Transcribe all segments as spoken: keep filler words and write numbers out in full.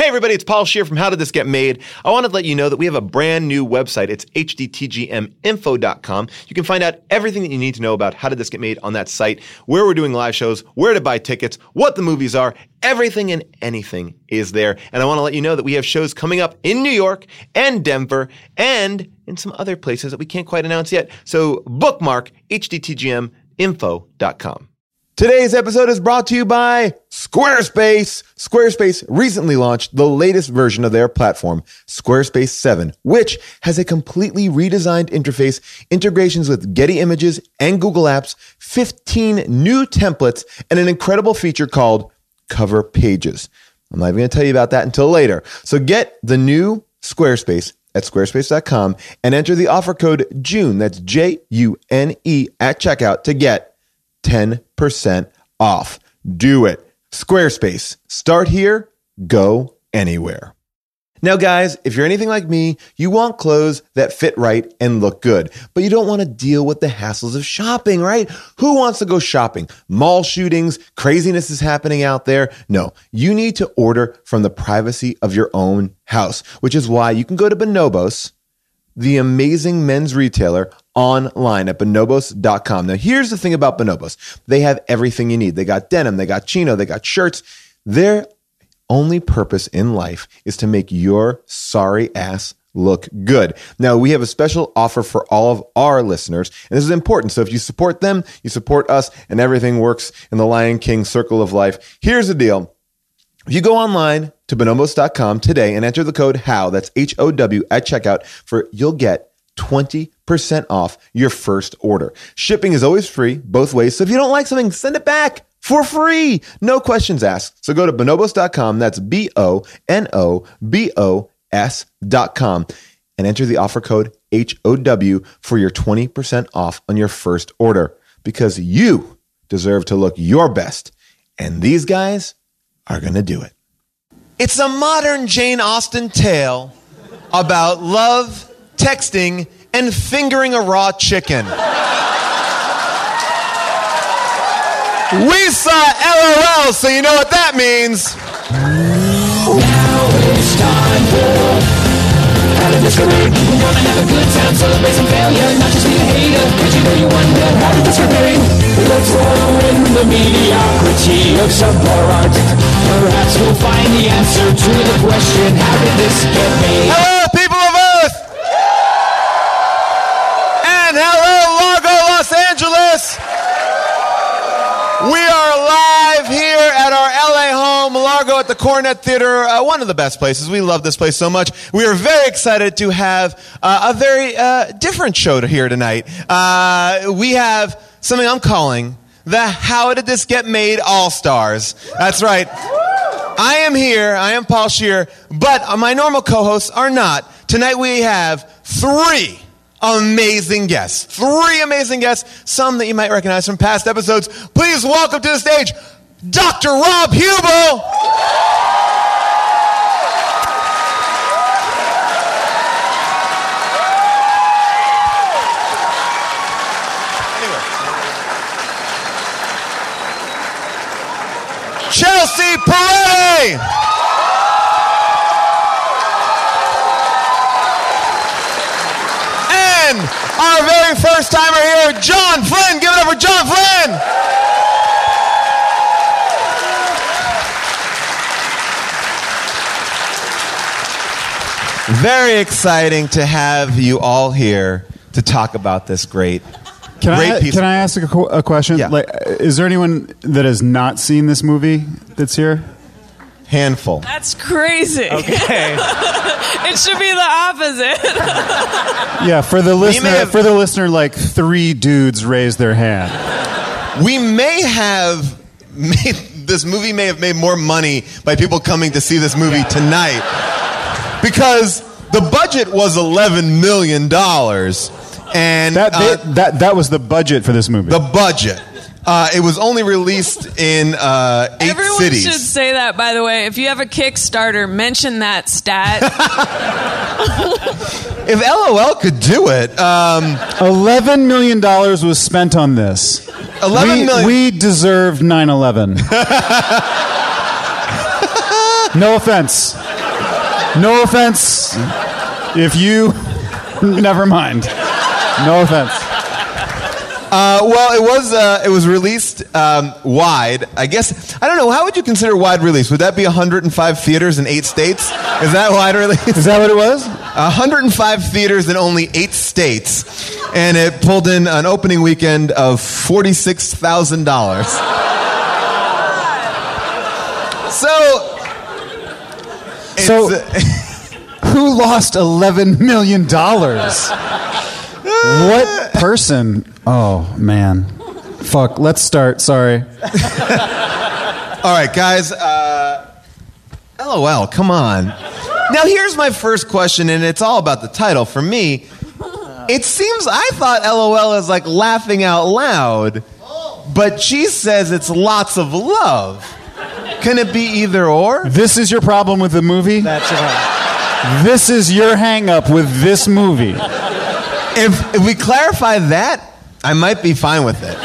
Hey everybody, it's Paul Scheer from How Did This Get Made? I wanted to let you know that we have a brand new website. It's H D T G M info dot com. You can find out everything that you need to know about How Did This Get Made on that site, where we're doing live shows, where to buy tickets, what the movies are, everything and anything is there. And I want to let you know that we have shows coming up in New York and Denver and in some other places that we can't quite announce yet. So bookmark H D T G M info dot com. Today's episode is brought to you by Squarespace. Squarespace recently launched the latest version of their platform, Squarespace seven, which has a completely redesigned interface, integrations with Getty Images and Google Apps, fifteen new templates, and an incredible feature called Cover Pages. I'm not even going to tell you about that until later. So get the new Squarespace at squarespace dot com and enter the offer code JUNE, that's J U N E, at checkout to get ten percent off. Do it. Squarespace. Start here. Go anywhere. Now, guys, if you're anything like me, you want clothes that fit right and look good, but you don't want to deal with the hassles of shopping, right? Who wants to go shopping? Mall shootings, craziness is happening out there. No, you need to order from the privacy of your own house, which is why you can go to Bonobos, the amazing men's retailer, online at bonobos dot com. Now, here's the thing about Bonobos. They have everything you need. They got denim, they got chino, they got shirts. Their only purpose in life is to make your sorry ass look good. Now, we have a special offer for all of our listeners, and this is important. So if you support them, you support us, and everything works in the Lion King circle of life. Here's the deal. If you go online to bonobos dot com today and enter the code HOW, that's H O W, at checkout, for you'll get twenty percent off your first order. Shipping is always free, both ways. So if you don't like something, send it back for free. No questions asked. So go to bonobos dot com, that's B O N O B O S dot com, and enter the offer code H O W for your twenty percent off on your first order, because you deserve to look your best. And these guys are going to do it. It's a modern Jane Austen tale about love, texting, and fingering a raw chicken. We saw L O L, so you know what that means. Now it's time for How Did This Get Made? We're gonna have a good time, celebrate some failure, not just be a hater, but you know you wonder, how did this get made? Let's throw in the mediocrity of subpar art. Perhaps we'll find the answer to the question, how did this get made? Hello, people of Earth! And hello, Largo, Los Angeles! We are live here at our L A home, Largo at the Cornet Theater, uh, one of the best places. We love this place so much. We are very excited to have uh, a very uh, different show to here tonight. Uh, we have something I'm calling the How Did This Get Made All-Stars. That's right. I am here, I am Paul Scheer, but my normal co-hosts are not. Tonight we have three amazing guests. Three amazing guests, some that you might recognize from past episodes. Please welcome to the stage, Doctor Rob Huebel. Chelsea Peretti. And our very first timer here, John Flynn. Give it up for John Flynn. Very exciting to have you all here to talk about this great Can Great I piece. can I ask a, a question? Yeah. Like, is there anyone that has not seen this movie that's here? Handful. That's crazy. Okay. It should be the opposite. Yeah, for the listener, have- for the listener, like three dudes raised their hand. We may have made, this movie may have made more money by people coming to see this movie tonight, because the budget was eleven million dollars. And That uh, they, that that was the budget for this movie. the budget. Uh, it was only released in uh, eight Everyone cities. should say that, by the way. If you have a Kickstarter, mention that stat. If L O L could do it, um, Eleven million dollars was spent on this. eleven we, million. we deserved nine eleven. No offense. No offense. If you, never mind. No offense. Uh, well, it was uh, it was released um, wide. I guess I don't know. How would you consider wide release? Would that be one hundred five theaters in eight states? Is that wide release? Is that what it was? one hundred five theaters in only eight states, and it pulled in an opening weekend of forty-six thousand dollars. So, so who lost eleven million dollars? What person? Oh, man. Fuck, let's start. Sorry. All right, guys. Uh, LOL, come on. Now, here's my first question, and it's all about the title. For me, it seems I thought LOL is like laughing out loud, but she says it's lots of love. Can it be either or? This is your problem with the movie? That's right. This is your hang-up with this movie. If, if we clarify that, I might be fine with it.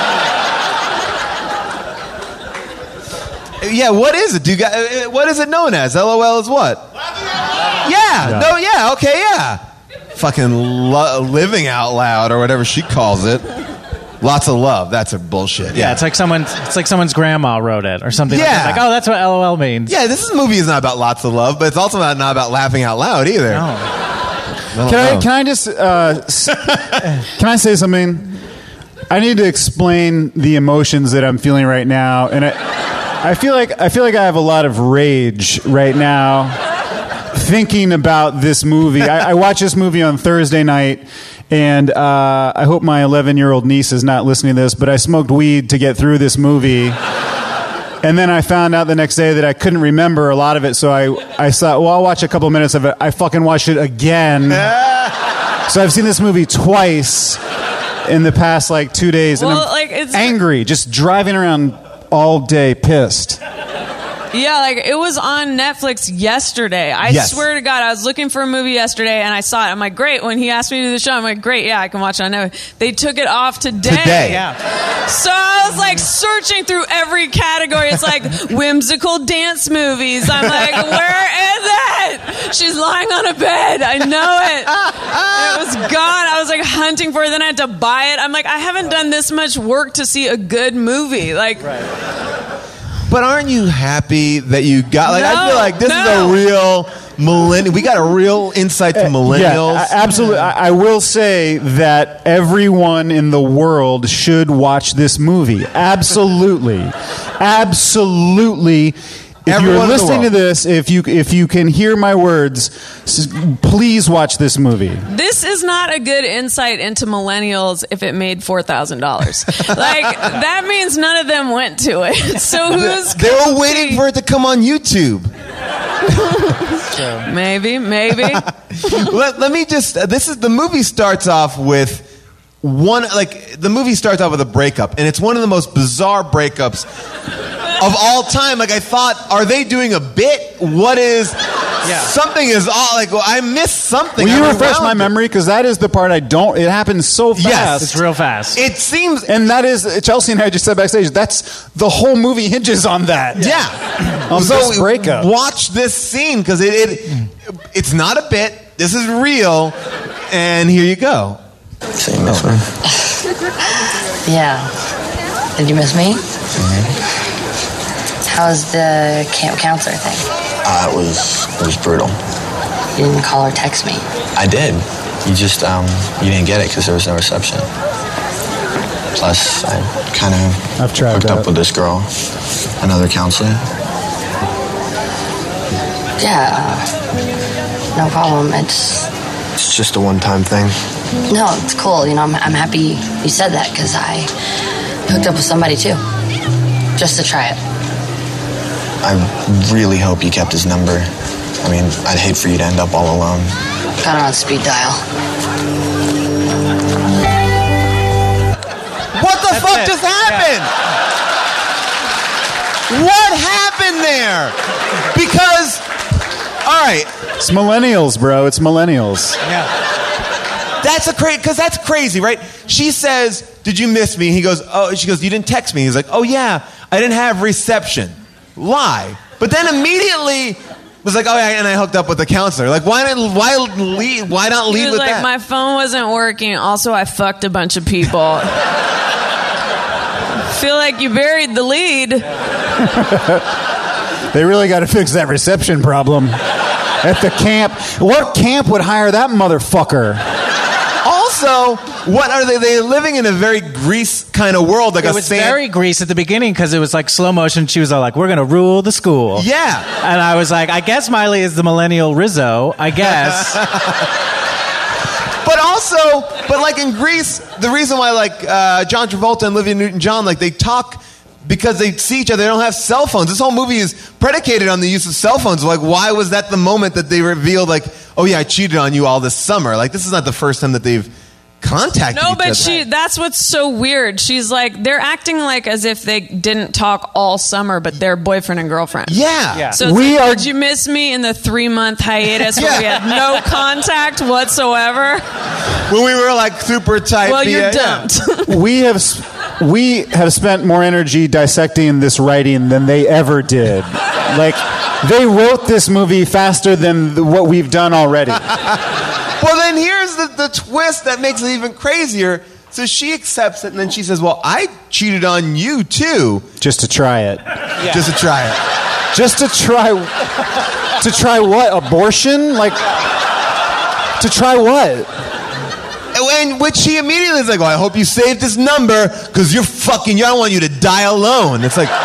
Yeah, what is it? Do you guys, what is it known as? LOL is what? Yeah, Yeah. no, yeah, okay, yeah. Fucking lo- living out loud or whatever she calls it. Lots of love. That's a bullshit. Yeah, Yeah, it's like someone's it's like someone's grandma wrote it or something like Yeah. that. Like, oh, that's what LOL means. yeah. This is, movie is not about lots of love, but it's also not, not about laughing out loud either. No. I don't Can I, know. can I just, uh, s- can I say something? I need to explain the emotions that I'm feeling right now, and I, I feel like I feel like I have a lot of rage right now, thinking about this movie. I, I watched this movie on Thursday night, and uh, I hope my eleven-year-old niece is not listening to this, but I smoked weed to get through this movie. And then I found out the next day that I couldn't remember a lot of it, so I, I thought, well, I'll watch a couple minutes of it. I fucking watched it again. So I've seen this movie twice in the past, like, two days. And Well, I'm like, it's- angry, just driving around all day pissed. Yeah, like it was on Netflix yesterday. I Yes. swear to God, I was looking for a movie yesterday and I saw it. I'm like, great. When he asked me to do the show, I'm like, great. Yeah, I can watch it on Netflix. They took it off today. Today. Yeah. So I was like searching through every category. It's like whimsical dance movies. I'm like, where is it? She's lying on a bed. I know it. It was gone. I was like hunting for it. Then I had to buy it. I'm like, I haven't done this much work to see a good movie. Like, But aren't you happy that you got, like, I No, feel like this no. is a real millennial. We got a real insight to millennials. Yeah, I- absolutely. I, I will say that everyone in the world should watch this movie. Absolutely. Absolutely. If Everyone in you're the listening to world. this, if you if you can hear my words, s- please watch this movie. this is not a good insight into millennials if it made four thousand dollars. Like, that means none of them went to it. So who's They were waiting for it to come on YouTube. Maybe, maybe. let, let me just, uh, this is, the movie starts off with one, like, the movie starts off with a breakup, and it's one of the most bizarre breakups of all time. Like, I thought, are they doing a bit? What is, Yeah. something is all, like, well, I missed something. Will you I refresh my rewound it. memory? Because that is the part I don't. It happens so fast. Yes. It's real fast. It seems, And that is, Chelsea and I just said backstage, that's, the whole movie hinges on that. yeah. On so this breakup. watch this scene, because it, it, it's not a bit. This is real. And here you go. So you miss me? Yeah. Did you miss me? How was the camp counselor thing? Uh, it was it was brutal. You didn't call or text me. I did. You just um you didn't get it because there was no reception. Plus, I kind of I've tried hooked that. up with this girl, another counselor. Yeah. No problem. It's It's just a one-time thing. no, it's cool. You know, I'm, I'm happy you said that because I hooked up with somebody too, just to try it. I really hope you kept his number. I mean, I'd hate for you to end up all alone. Got it on speed dial. What the fuck it. just happened? What happened there? Because, all right, It's millennials, bro. It's millennials. Yeah. that's a crazy, because that's crazy, right? She says, "Did you miss me?" He goes, "Oh," she goes, "You didn't text me." He's like, "Oh yeah, I didn't have reception." Lie. But then immediately was like, oh yeah, and I hooked up with the counselor. Like, why didn't why lead? Why not lead He was with like, that? my phone wasn't working. Also, I fucked a bunch of people. Feel like you buried the lead. They really got to fix that reception problem at the camp. What camp would hire that motherfucker? Also, what are they? They're living in a very Grease kind of world, like It a was sand- very Grease at the beginning because it was like slow motion. She was all like, we're going to rule the school. Yeah. And I was like, I guess Miley is the millennial Rizzo, I guess. But also, but like in Grease, the reason why like uh, John Travolta and Olivia Newton-John, like they talk because they see each other. They don't have cell phones. This whole movie is predicated on the use of cell phones. Like, why was that the moment that they revealed, like, oh yeah, I cheated on you all this summer? Like, this is not the first time that they've contacted No, each but other. she that's what's so weird. She's like, they're acting like as if they didn't talk all summer, but they're boyfriend and girlfriend. Yeah. Yeah. So it's We like, are- did you miss me in the three-month hiatus where we Yeah. had no contact whatsoever? When we were like super tight. Well, you're yeah, dumped. We have s- we have spent more energy dissecting this writing than they ever did. Like, they wrote this movie faster than the, what we've done already. Well, then here's the, the twist that makes it even crazier. So she accepts it, and then she says, well, I cheated on you, too. Just to try it. Just to try it. Just to try. To try what? Abortion? Like, to try what? And which she immediately is like, oh, I hope you saved this number because you're fucking, I don't want you to die alone. It's like,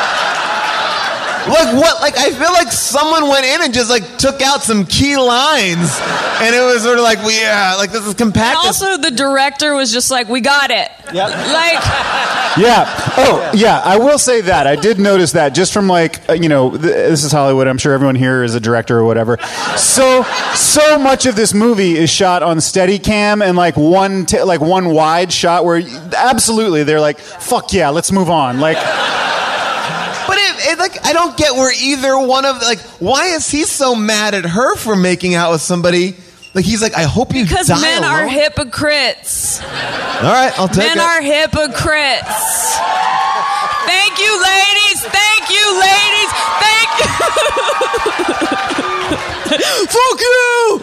like what? Like, I feel like someone went in and just like took out some key lines and it was sort of like, well, yeah, like this is compact. And also, the director was just like, we got it. Yep. Like, Yeah. Oh, yeah. I will say that. I did notice that just from like, uh, you know, th- this is Hollywood. I'm sure everyone here is a director or whatever. So, so much of this movie is shot on Steadicam and like one, t- like one wide shot where y- absolutely they're like, fuck yeah, let's move on. Like, But it, it, like, I don't get where either one of, like, why is he so mad at her for making out with somebody? Like, he's like, I hope you because die men alone. are hypocrites. All right, I'll take Men it. are hypocrites. Thank you, ladies. Thank you, ladies. Thank you. Fuck you.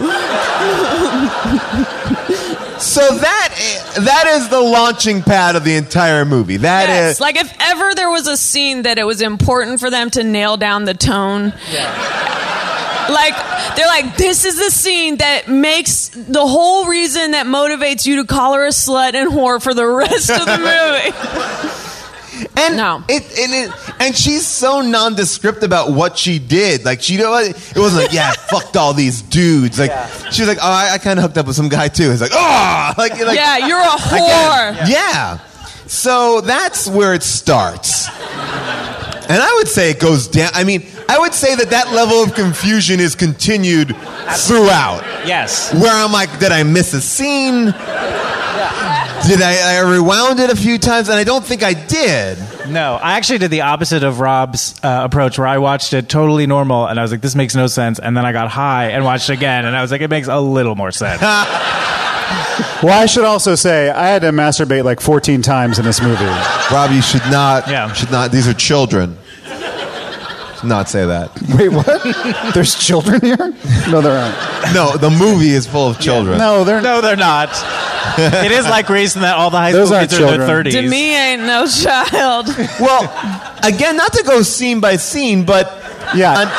So that i- that is the launching pad of the entire movie. That is Yes, like if ever there was a scene that it was important for them to nail down the tone. Like, they're like, this is the scene that makes the whole reason that motivates you to call her a slut and whore for the rest of the movie. and No. it, and it and she's so nondescript about what she did. Like she don't. It wasn't like, yeah, I fucked all these dudes. Like she was like, oh, I, I kind of hooked up with some guy too. It's like, oh, like, like Yeah, you're a I whore. get it. Yeah. So that's where it starts. And I would say it goes down. I mean, I would say that that level of confusion is continued throughout. Yes. Where I'm like, did I miss a scene? Did I, I rewound it a few times? And I don't think I did. No, I actually did the opposite of Rob's uh, approach, where I watched it totally normal, and I was like, this makes no sense. And then I got high and watched it again, and I was like, it makes a little more sense. well, I should also say I had to masturbate like fourteen times in this movie. Rob, you should not. Yeah. Should not. These are children. Should not say that. Wait, what? There's children here? No, there aren't. No, the movie is full of children. No, they're No, they're not. It is like Grease in that all the high Those school aren't kids are in their children. thirties. To me, ain't no child. Well, again, not to go scene by scene, but Yeah. an-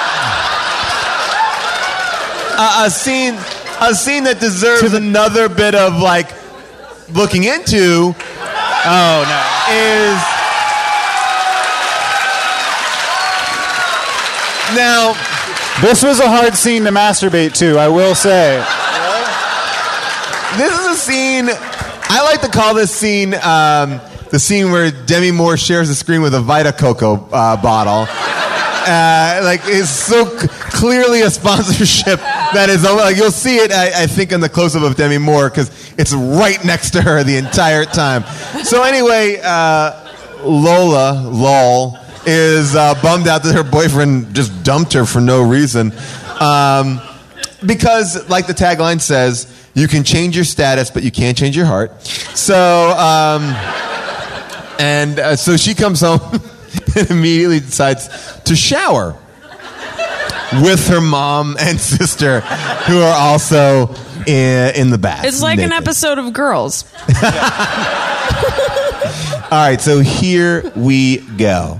a, a scene, a scene that deserves another bit of like looking into. Oh, no. Is now. This was a hard scene to masturbate to, I will say. This is a scene. I like to call this scene um, the scene where Demi Moore shares the screen with a Vita Coco uh, bottle. Uh, like it's so c- clearly a sponsorship that is like you'll see it. I, I think in the close-up of Demi Moore because it's right next to her the entire time. So anyway, uh, Lola Lol is uh, bummed out that her boyfriend just dumped her for no reason. Um, Because, like the tagline says, you can change your status, but you can't change your heart. So, um, and uh, so she comes home and immediately decides to shower. with her mom and sister, who are also in, in the bath. It's like naked. an episode of Girls. All right, so here we go.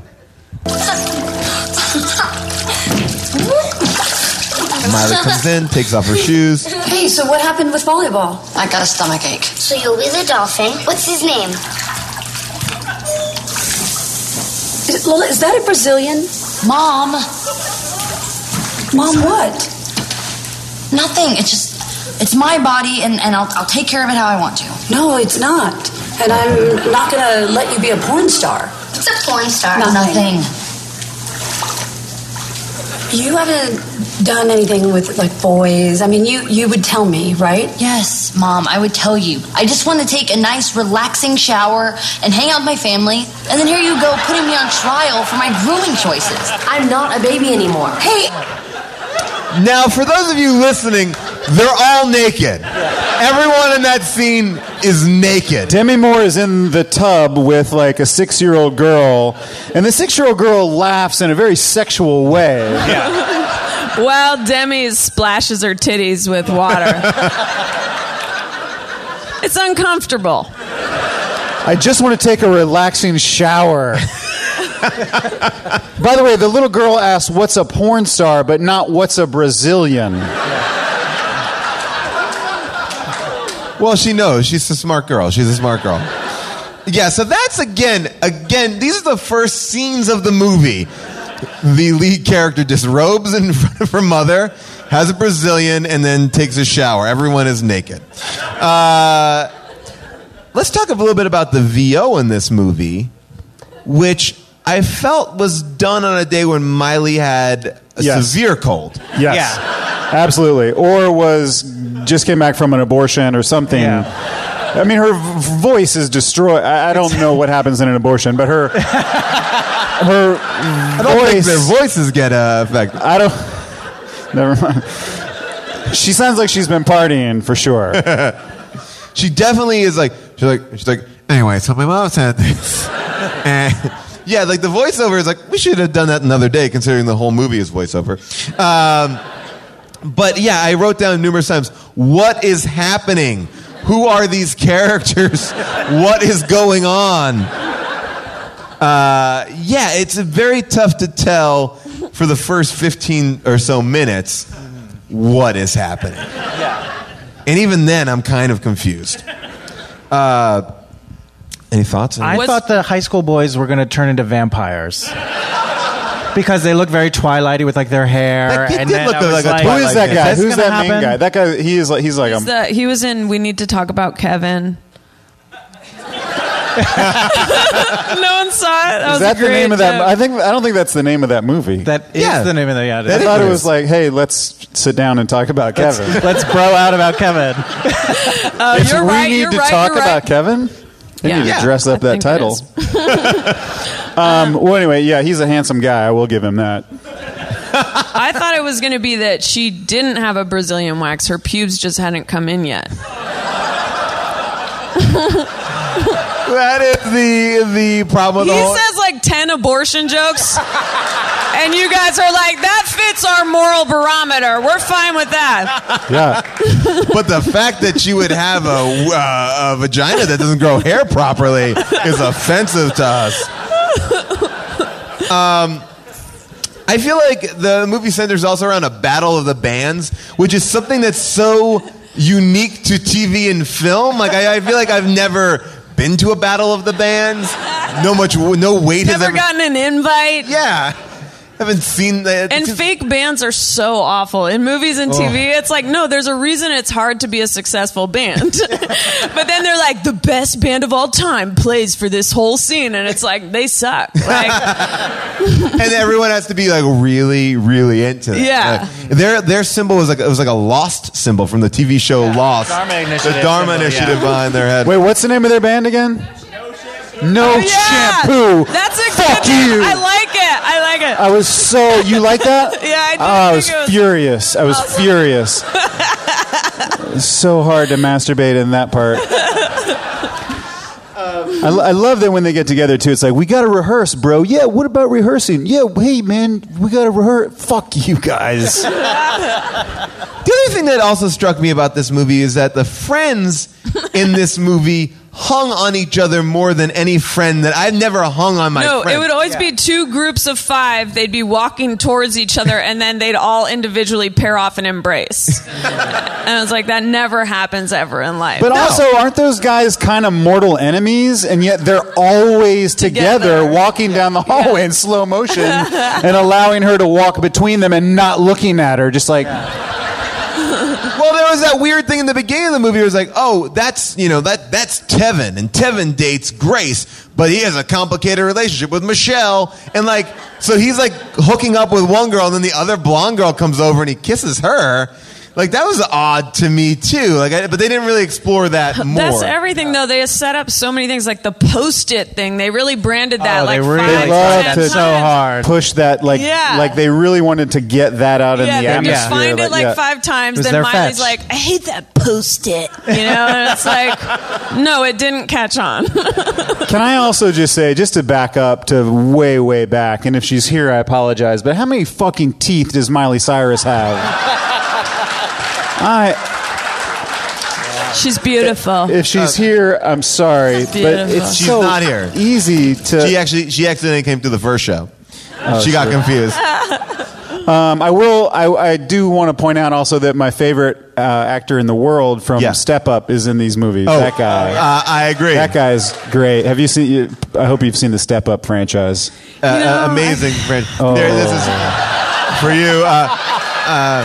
Miley comes in, takes off her shoes. Hey, so what happened with volleyball? I got a stomach ache. So you'll be the dolphin. What's his name? Is, Lola, is that a Brazilian? Mom. Mom, what? Nothing. It's just, it's my body, and, and I'll, I'll take care of it how I want to. No, it's not. And I'm not going to let you be a porn star. What's a porn star? Nothing. Nothing. You haven't done anything with, like, boys. I mean, you, you would tell me, right? Yes, Mom, I would tell you. I just want to take a nice, relaxing shower and hang out with my family, and then here you go putting me on trial for my grooming choices. I'm not a baby anymore. Hey, Now, for those of you listening, they're all naked. Everyone in that scene is naked. Demi Moore is in the tub with like a six-year-old girl, and the six-year-old girl laughs in a very sexual way. Yeah. While Demi splashes her titties with water. It's uncomfortable. I just want to take a relaxing shower. By the way, the little girl asks, "What's a porn star?" but not "What's a Brazilian?" Well, she knows. She's a smart girl. She's a smart girl. Yeah, so that's, again, again, these are the first scenes of the movie. The lead character disrobes in front of her mother, has a Brazilian, and then takes a shower. Everyone is naked. Uh, let's talk a little bit about the V O in this movie, which I felt was done on a day when Miley had a Yes. severe cold. Yes. Yeah. Absolutely. Or was just came back from an abortion or something. Yeah. I mean, her v- voice is destroyed. I, I don't know what happens in an abortion, but her her I don't think voice. their voices get uh, affected. I don't. Never mind. She sounds like she's been partying for sure. She definitely is like she's like she's like anyway. So my mom said this, and yeah, like the voiceover is like we should have done that another day, considering the whole movie is voiceover. Um, but yeah, I wrote down numerous times, what is happening? Who are these characters? What is going on? Uh, yeah, it's very tough to tell for the first fifteen or so minutes what is happening. Yeah. And even then, I'm kind of confused. Uh, any thoughts? I What's- thought the high school boys were going to turn into vampires. Because they look very Twilighty with like their hair. That kid and did then look I was like a like, Who Twilight is that kid. guy? Is this Who's gonna that main happen? guy? That guy. He is like. He's like. He's Um, the- he was in We Need to Talk About Kevin. No one saw it. That was is that a the great name of that? joke. I think. I don't think that's the name of that movie. That is Yeah. the name of the yeah. I That thought it is. was like, hey, let's sit down and talk about Kevin. Let's bro out about Kevin. Uh, If you're we right. need You're to right. talk you're about right. Kevin, they Yeah. need to Yeah. dress up I that think it title. um, well, anyway, yeah, he's a handsome guy. I will give him that. I thought it was going to be that she didn't have a Brazilian wax. Her pubes just hadn't come in yet. That is the the problem with He the whole. says like ten abortion jokes, and you guys are like, that fits our moral barometer. We're fine with that. Yeah. But the fact that you would have a, uh, a vagina that doesn't grow hair properly is offensive to us. Um, I feel like the movie centers also around a battle of the bands, which is something that's so unique to T V and film. Like I, I feel like I've never been to a battle of the bands. No much, no weight has Never ever. gotten an invite. Yeah, haven't seen that. And fake bands are so awful. In movies and T V, it's like, no, there's a reason it's hard to be a successful band. But then they're like, the best band of all time plays for this whole scene. And it's like, they suck. Like, and everyone has to be like really, really into it. Yeah. Like, their their symbol was like it was like a Lost symbol from the T V show Lost. Dharma Initiative The Dharma symbol, Initiative yeah. behind their head. Wait, what's the name of their band again? No oh, yeah. shampoo. That's a Fuck good you. I like it. I like it. I was so. You like that? Yeah, I did Oh, I was think it was- furious. I was furious. It was so hard to masturbate in that part. I, I love that when they get together too. It's like, we got to rehearse, bro. Yeah, what about rehearsing? Yeah, hey man, we got to rehearse. Fuck you guys. The other thing that also struck me about this movie is that the friends in this movie hung on each other more than any friend that I've never hung on my no, friend. it would always be two groups of five. They'd be walking towards each other, and then they'd all individually pair off and embrace. And I was like, that never happens ever in life. But also, aren't those guys kind of mortal enemies? And yet they're always together, Together. walking down the hallway in slow motion and allowing her to walk between them and not looking at her, just like... Well, there was that weird thing in the beginning of the movie. It was like, oh, that's, you know, that that's Tevin, and Tevin dates Grace, but he has a complicated relationship with Michelle, and like, so he's like hooking up with one girl, and then the other blonde girl comes over and he kisses her. Like, that was odd to me too. Like, I, but they didn't really explore that more. That's everything, though. They set up so many things, like the Post-it thing. They really branded that. Oh, like they really five, love ten to times. so hard. push that, like, Yeah. like they really wanted to get that out Yeah, in the they atmosphere. just find it like yeah. five times. was Then their Miley's fetch. like, I hate that Post-it. You know, and it's like, no, it didn't catch on. Can I also just say, just to back up to way, way back, and if she's here, I apologize, but how many fucking teeth does Miley Cyrus have? I, She's beautiful. if she's here, I'm sorry, but Beautiful. it's She's so not here. easy to. She actually, she accidentally came to the first show. Oh, she got confused. Um, I will. I, I do want to point out also that my favorite uh, actor in the world from Yeah. Step Up is in these movies. Oh, that guy. Uh, I agree. That guy's great. Have you seen? You, I hope you've seen the Step Up franchise. Uh, uh, know, amazing friend. Oh. There, this is for you. Uh, uh,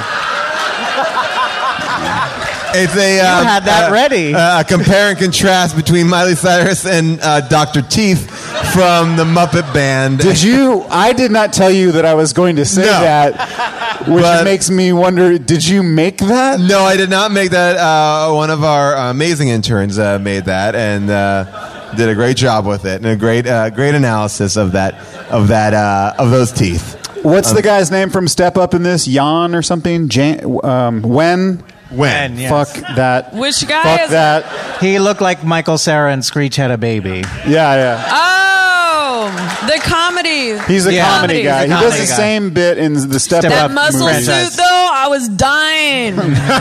it's a um, had that uh, ready. Uh, a compare and contrast between Miley Cyrus and uh, Doctor Teeth from the Muppet Band. Did you? I did not tell you that I was going to say No. that, which But- makes me wonder. Did you make that? No, I did not make that. Uh, one of our amazing interns uh, made that and uh, did a great job with it and a great, uh, great analysis of that, of that, uh, of those teeth. What's Um, the guy's name from Step Up in this? Jan or something? Jan, um, when? When? Yes. Fuck that. Which guy Fuck is- that. He looked like Michael Cera and Screech had a baby. Yeah, yeah. Oh, the comedy. He's a Yeah. comedy guy. He's a he does comedy the guy. same bit in the Step, Step Up That muscle movies. franchise. suit, though, I was dying.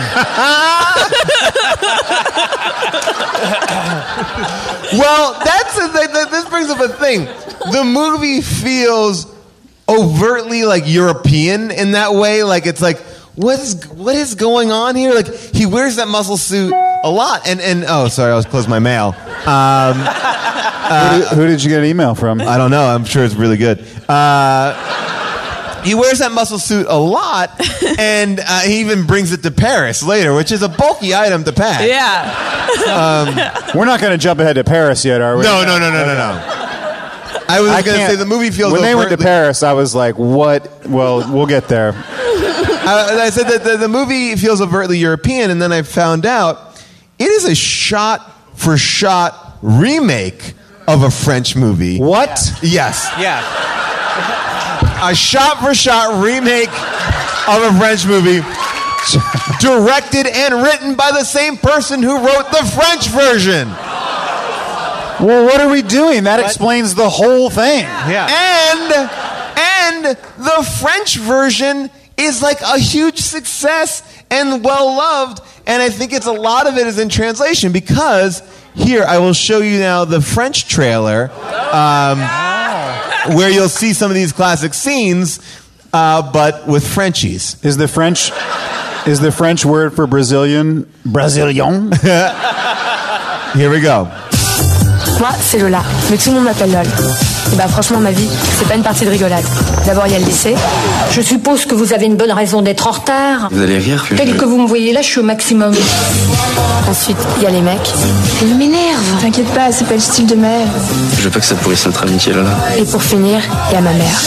Well, that's a th- th- this brings up a thing. The movie feels overtly like European in that way. Like it's like what is what is going on here? Like he wears that muscle suit a lot. And and oh, sorry, I was closing my mail. Um, who, did, who did you get an email from? I don't know. I'm sure it's really good. Uh, he wears that muscle suit a lot, and uh, he even brings it to Paris later, which is a bulky item to pack. Yeah. We're not going to jump ahead to Paris yet, are we? No, no, no, no, no, no. I was I going to can't- say the movie feels When they went to overtly- Paris, I was like, "What?" Well, we'll get there. I, I said that the, the movie feels overtly European, and then I found out it is a shot-for-shot remake of a French movie. What? Yes, Yeah. a shot-for-shot remake of a French movie, directed and written by the same person who wrote the French version. Well, what are we doing? That explains the whole thing. Yeah. And and the French version is like a huge success and well loved, and I think it's a lot of it is in translation because here I will show you now the French trailer, um, where you'll see some of these classic scenes, uh, but with Frenchies. Is the French is the French word for Brazilian Brazilian? Here we go. Moi, c'est Lola, mais tout le monde m'appelle Lol. Et bah franchement, ma vie, c'est pas une partie de rigolade. D'abord, il y a le lycée. Je suppose que vous avez une bonne raison d'être en retard. Vous allez rire que Tel je... que vous me voyez là, je suis au maximum. Ensuite, il y a les mecs. Ils m'énervent. T'inquiète pas, c'est pas le style de mère. Je veux pas que ça pourrisse notre amitié, Lola. Et pour finir, il y a ma mère.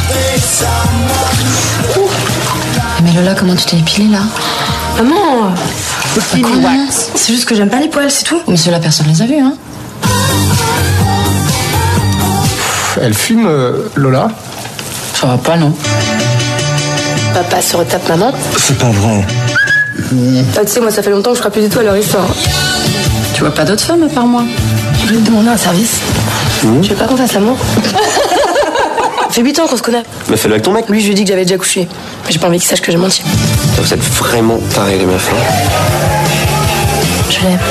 Mais Lola, comment tu t'es épilée là? Maman, c'est juste que j'aime pas les poils, c'est tout. Mais ceux-là, personne les a vus, hein? Elle fume, euh, Lola? Ça va pas, non? Papa se retape maman. C'est pas vrai. Bah, tu sais, moi, ça fait longtemps que je crois plus du tout à leur histoire. Tu vois pas d'autres femmes à part moi? Je vais te demander un service. Mmh. Tu veux pas qu'on fasse l'amour? Ça fait huit ans qu'on se connaît. Mais fais-le avec ton mec. Lui, je lui ai dit que j'avais déjà couché. Mais j'ai pas envie qu'il sache que j'ai menti. Vous êtes vraiment tarés, les meufs. Hein. Je l'aime.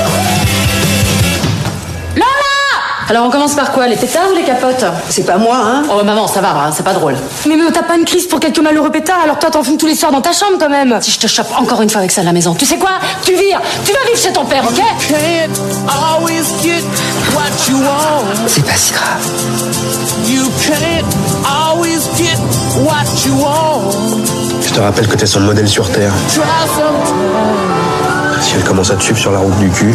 Lola! Alors on commence par quoi? Les pétards ou les capotes? C'est pas moi, hein? Oh maman, ça va, hein, c'est pas drôle. Mais, mais t'as pas une crise pour quelques malheureux pétards, alors toi t'en fumes tous les soirs dans ta chambre quand même. Si je te chope encore une fois avec ça à la maison, tu sais quoi? Tu vires! Tu vas vivre chez ton père, ok? C'est pas si grave. Je te rappelle que t'es son modèle sur Terre. Si elle commence à te suivre sur la route du cul...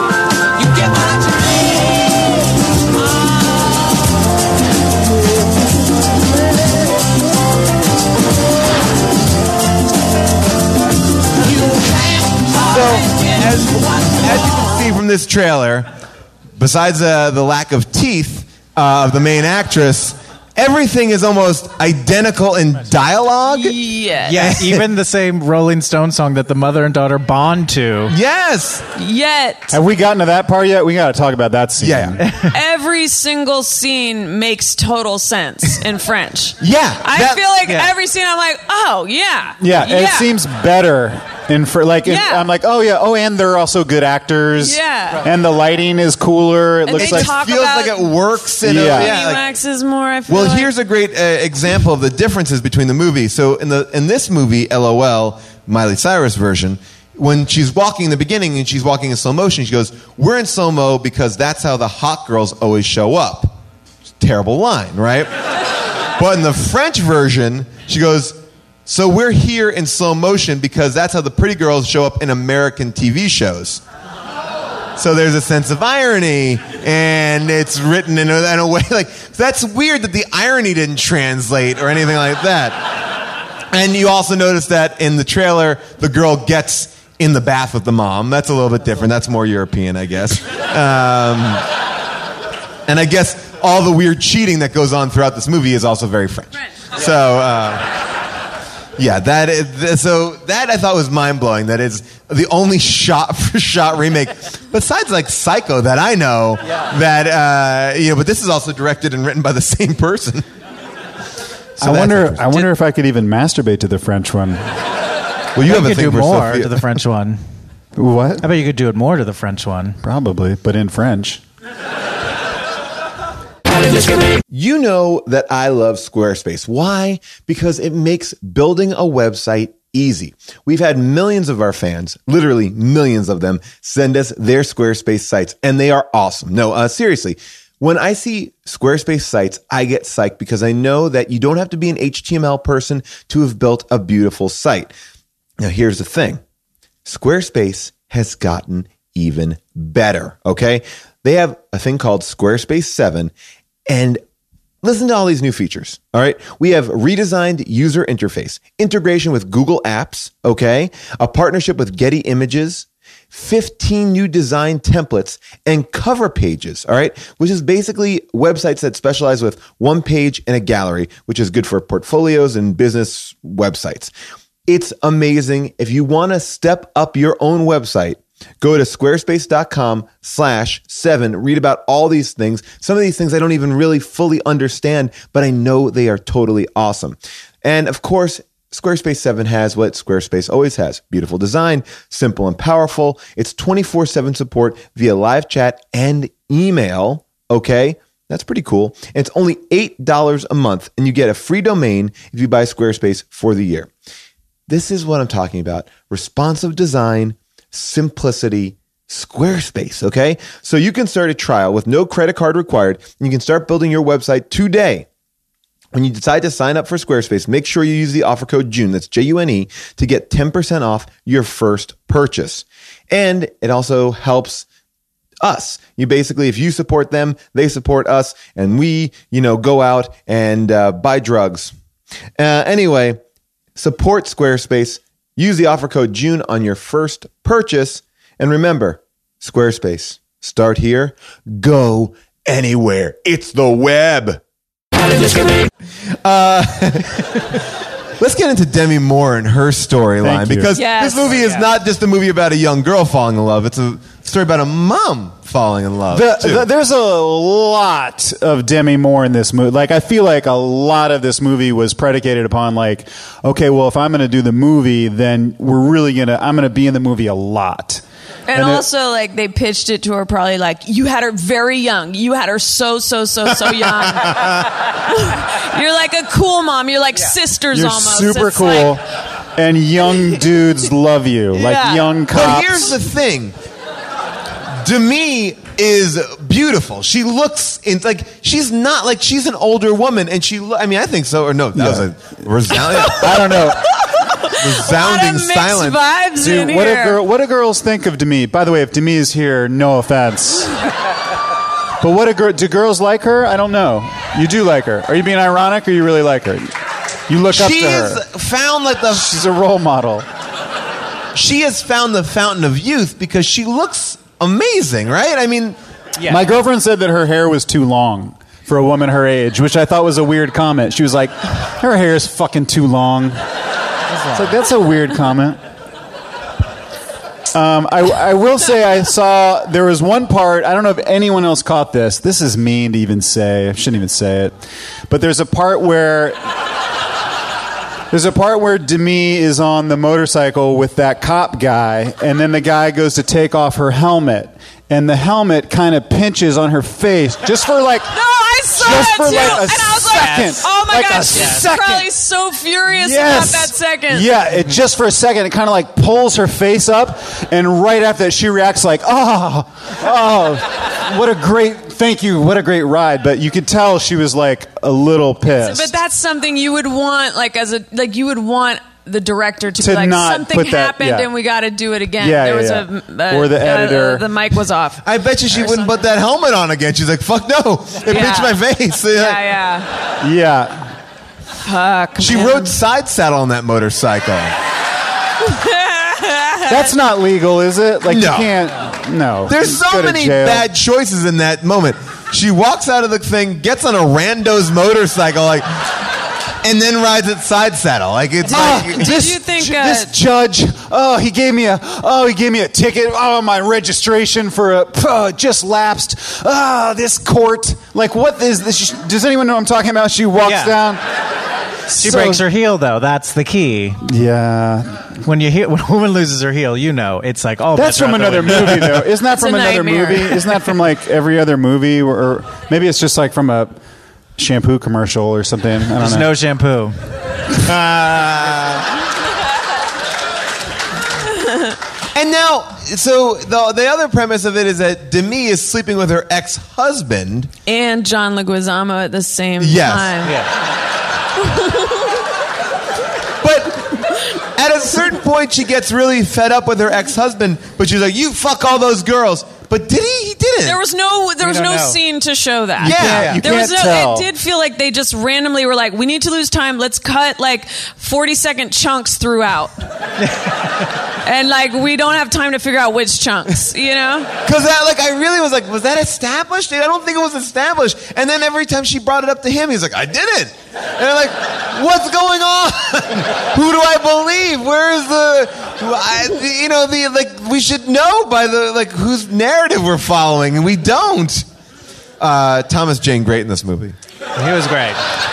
As, as you can see from this trailer, besides uh, the lack of teeth uh, of the main actress, everything is almost identical in dialogue. Yes. Yeah, even the same Rolling Stone song that the mother and daughter bond to. Yes. Yet. Have we gotten to that part yet? We got to talk about that scene. Yeah. Every single scene makes total sense in French. Yeah. I that, feel like yeah. every scene I'm like, oh, yeah. Yeah, and it seems better in for like in, Yeah. I'm like, oh yeah, oh and they're also good actors. Yeah. And the lighting is cooler. It And looks they like talk feels about like it works in Yeah. a yeah, yeah, like- waxes more, I feel well, like. here's a great uh, example of the differences between the movies. So in the in this movie, LOL, Miley Cyrus version, when she's walking in the beginning and she's walking in slow motion, she goes, "We're in slow mo because that's how the hot girls always show up." It's a terrible line, right? But in the French version, she goes, "So we're here in slow motion because that's how the pretty girls show up in American T V shows." So there's a sense of irony, and it's written in a, in a way like that's weird that the irony didn't translate or anything like that. And you also notice that in the trailer, the girl gets in the bath with the mom. That's a little bit different. That's more European, I guess. Um, and I guess all the weird cheating that goes on throughout this movie is also very French. So. Uh, Yeah, that is, so that I thought was mind-blowing. That is the only shot-for-shot remake, besides like Psycho, that I know. Yeah. That uh, you know, but this is also directed and written by the same person. So I wonder. I wonder if I could even masturbate to the French one. Well, you I have a could thing do for more Sophia. to the French one. What? I bet you could do it more to the French one. Probably, but in French. You know that I love Squarespace. Why? Because it makes building a website easy. We've had millions of our fans, literally millions of them, send us their Squarespace sites, and they are awesome. No, uh, seriously. When I see Squarespace sites, I get psyched because I know that you don't have to be an H T M L person to have built a beautiful site. Now, here's the thing. Squarespace has gotten even better, okay? They have a thing called Squarespace seven, and listen to all these new features, all right? We have redesigned user interface, integration with Google Apps, okay? A partnership with Getty Images, fifteen new design templates, and cover pages, all right? Which is basically websites that specialize with one page and a gallery, which is good for portfolios and business websites. It's amazing. If you want to step up your own website, go to squarespace.com slash seven. Read about all these things. Some of these things I don't even really fully understand, but I know they are totally awesome. And of course, Squarespace seven has what Squarespace always has. Beautiful design, simple and powerful. It's twenty-four seven support via live chat and email. Okay, that's pretty cool. And it's only eight dollars a month, and you get a free domain if you buy Squarespace for the year. This is what I'm talking about. Responsive design, simplicity, Squarespace, okay? So you can start a trial with no credit card required, and you can start building your website today. When you decide to sign up for Squarespace, make sure you use the offer code JUNE, that's J U N E, to get ten percent off your first purchase. And it also helps us. You basically, if you support them, they support us, and we, you know, go out and uh, buy drugs. Uh, anyway, support Squarespace. Use the offer code JUNE on your first purchase. And remember, Squarespace, start here, go anywhere. It's the web. Uh, let's get into Demi Moore and her storyline Thank you. because Yes. this movie is Yeah. not just a movie about a young girl falling in love. It's a story about a mom falling in love. The, too. the, there's a lot of Demi Moore in this movie. Like, I feel like a lot of this movie was predicated upon, like, okay, well, if I'm going to do the movie, then we're really going to, I'm going to be in the movie a lot. And, And it- also, like, they pitched it to her probably like, you had her very young. You had her so, so, so, so young. You're like a cool mom. You're like sisters You're almost. super It's cool, like- and young dudes love you, Yeah. like young cops. But here's the thing. Demi is beautiful. She looks in, like she's not like she's an older woman, and she. Lo- I mean, I think so. Or no, that Yeah. was a resounding, I don't know. resounding Lot of mixed silence. vibes in Dude, what do here. girl, what do girls think of Demi? By the way, if Demi is here, no offense. But what do, gir- do girls like her? I don't know. You do like her. Are you being ironic, or you really like her? You look up She to her. has found like the. She's a role model. She has found the fountain of youth because she looks amazing, right? I mean, Yeah. My girlfriend said that her hair was too long for a woman her age, which I thought was a weird comment. She was like, her hair is fucking too long. It's like, that's a weird comment. Um, I, I will say I saw, there was one part, I don't know if anyone else caught this. This is mean to even say. I shouldn't even say it. But there's a part where... There's a part where Demi is on the motorcycle with that cop guy, and then the guy goes to take off her helmet, and the helmet kind of pinches on her face just for like... No, I saw Just it for too. like a and I was second. like, oh my Like a gosh, she's second. probably so furious Yes. about that second. Yeah, it just for a second, it kind of like pulls her face up, and right after that, she reacts like, oh, oh, what a great, thank you, what a great ride. But you could tell she was like a little pissed. But that's something you would want, like, as a, like, you would want the director to, To be like, not something put that- happened yeah. and we got to do it again. Yeah, there yeah, was yeah. a, Or the uh, editor. uh, the mic was off. I bet you she Or wouldn't put that helmet on again. She's like, fuck no. It Yeah. pinched my face. Yeah, yeah. yeah. Fuck, She man. rode side saddle on that motorcycle. That's not legal, is it? Like, you No. can't, no. There's so Go to many jail. bad choices in that moment. She walks out of the thing, gets on a rando's motorcycle, like, and then rides it side saddle. Like it's Ah, like, this, you think, ju- uh, this judge? Oh, he gave me a. Oh, he gave me a ticket. Oh, my registration for a oh, just lapsed. Ah, this court. Like, what is this? Does anyone know what I'm talking about? She walks Yeah. down. She So- breaks her heel, though. That's the key. Yeah, When you hear, when a woman loses her heel, you know it's like, oh, that's from another movie, though. Isn't that It's from a another nightmare. movie? Isn't that from like every other movie, or, or maybe it's just like from a shampoo commercial or something? I don't There's know. no shampoo. and now, so the the other premise of it is that Demi is sleeping with her ex-husband. And John Leguizamo at the same Yes. time. But at a certain point, she gets really fed up with her ex-husband. But she's like, "You fuck all those girls." But did he? He didn't. There was no there was don't no know. scene to show that. Yeah. Yeah. You there was no can't tell. it did feel like they just randomly were like, we need to lose time, let's cut like forty second chunks throughout. And like we don't have time to figure out which chunks, you know? Because that, like, I really was like, was that established? I don't think it was established. And then every time she brought it up to him, he's like, I didn't. And I'm like, what's going on? Who do I believe? Where's the, I, you know, the like, we should know by the like whose narrative we're following, and we don't. Uh, Thomas Jane great in this movie. He was great.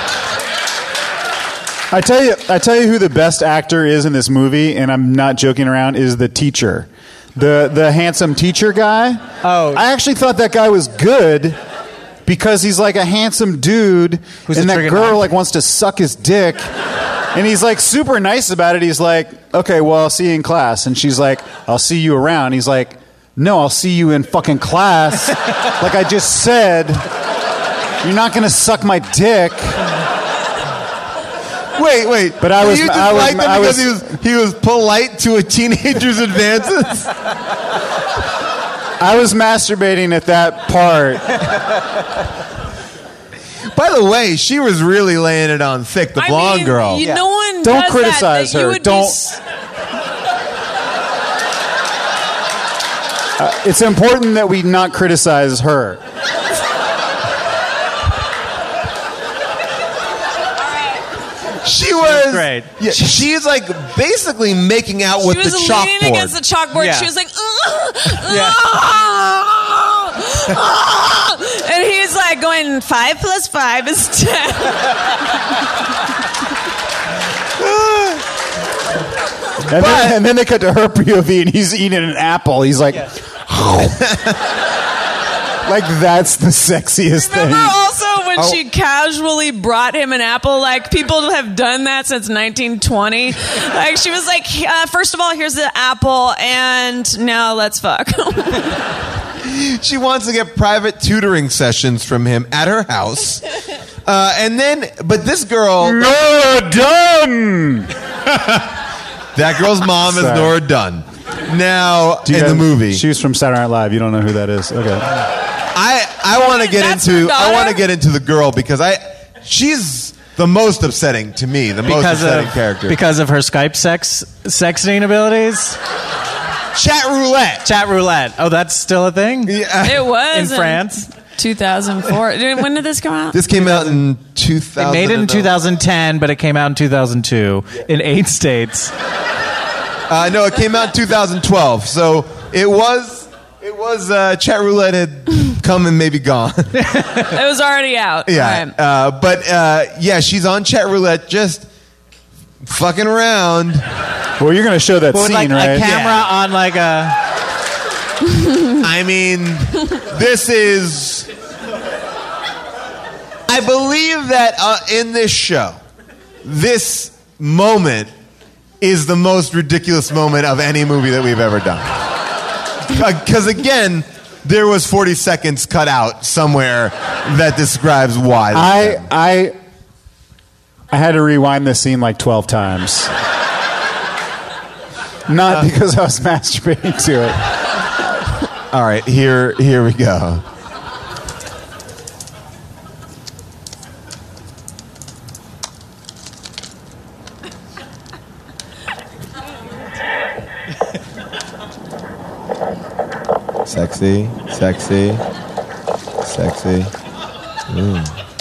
I tell you, I tell you who the best actor is in this movie, and I'm not joking around. Is the teacher, the the handsome teacher guy? Oh. I actually thought that guy was good because he's like a handsome dude, Who's and the that trigger girl knife? like wants to suck his dick, and he's like super nice about it. He's like, okay, well, I'll see you in class, and she's like, I'll see you around. He's like, no, I'll see you in fucking class. Like I just said, you're not gonna suck my dick. Wait, wait. But I was- You just I was- liked him I because was- he was he was polite to a teenager's advances. I was masturbating at that part. By the way, she was really laying it on thick. The I blonde mean, girl. You, no one Don't does criticize that, that you her. would be Don't- s- Uh, it's important that we not criticize her. She was great. Yeah, she's like basically making out She with was the leaning chalkboard. against the chalkboard. Yeah. She was like, Yeah. and he's like going, five plus five is ten. And, then, and then they cut to her P O V, and he's eating an apple. He's like, like that's the sexiest Remember thing. also when Oh. she casually brought him an apple? Like, people have done that since nineteen twenty. Like, she was like, uh, first of all, here's the apple, and now let's fuck. She wants to get private tutoring sessions from him at her house. Uh, and then, but this girl... Nora Dunn! That girl's mom is Sorry. Nora Dunn. Now, Do you in the guys- movie... She's from Saturday Night Live. You don't know who that is. Okay. I, I want to get That's into her I want to daughter? get into the girl because I she's the most upsetting to me, the most Because upsetting of character. because of her Skype sex sexting abilities. Chat roulette. Chat roulette. Oh, that's still a thing Yeah. It was in France. two thousand four. When did this come out? This came out in two thousand. They made it in two thousand ten, but it came out in two thousand two in eight states. Uh, no, it came out in two thousand twelve. So it was it was uh, chat roulette had come and maybe gone. It was already out. Yeah, Right. uh, but uh, yeah, she's on chat roulette just fucking around. Well, you're going to show that With scene, like right? a camera on like a. I mean, this is. I believe that uh, in this show, this moment is the most ridiculous moment of any movie that we've ever done. Because again, there was forty seconds cut out somewhere that describes why. this I, happened. I, I had to rewind this scene like twelve times. Not because I was masturbating to it. All right, here, here we go. Sexy, sexy, sexy. Ooh.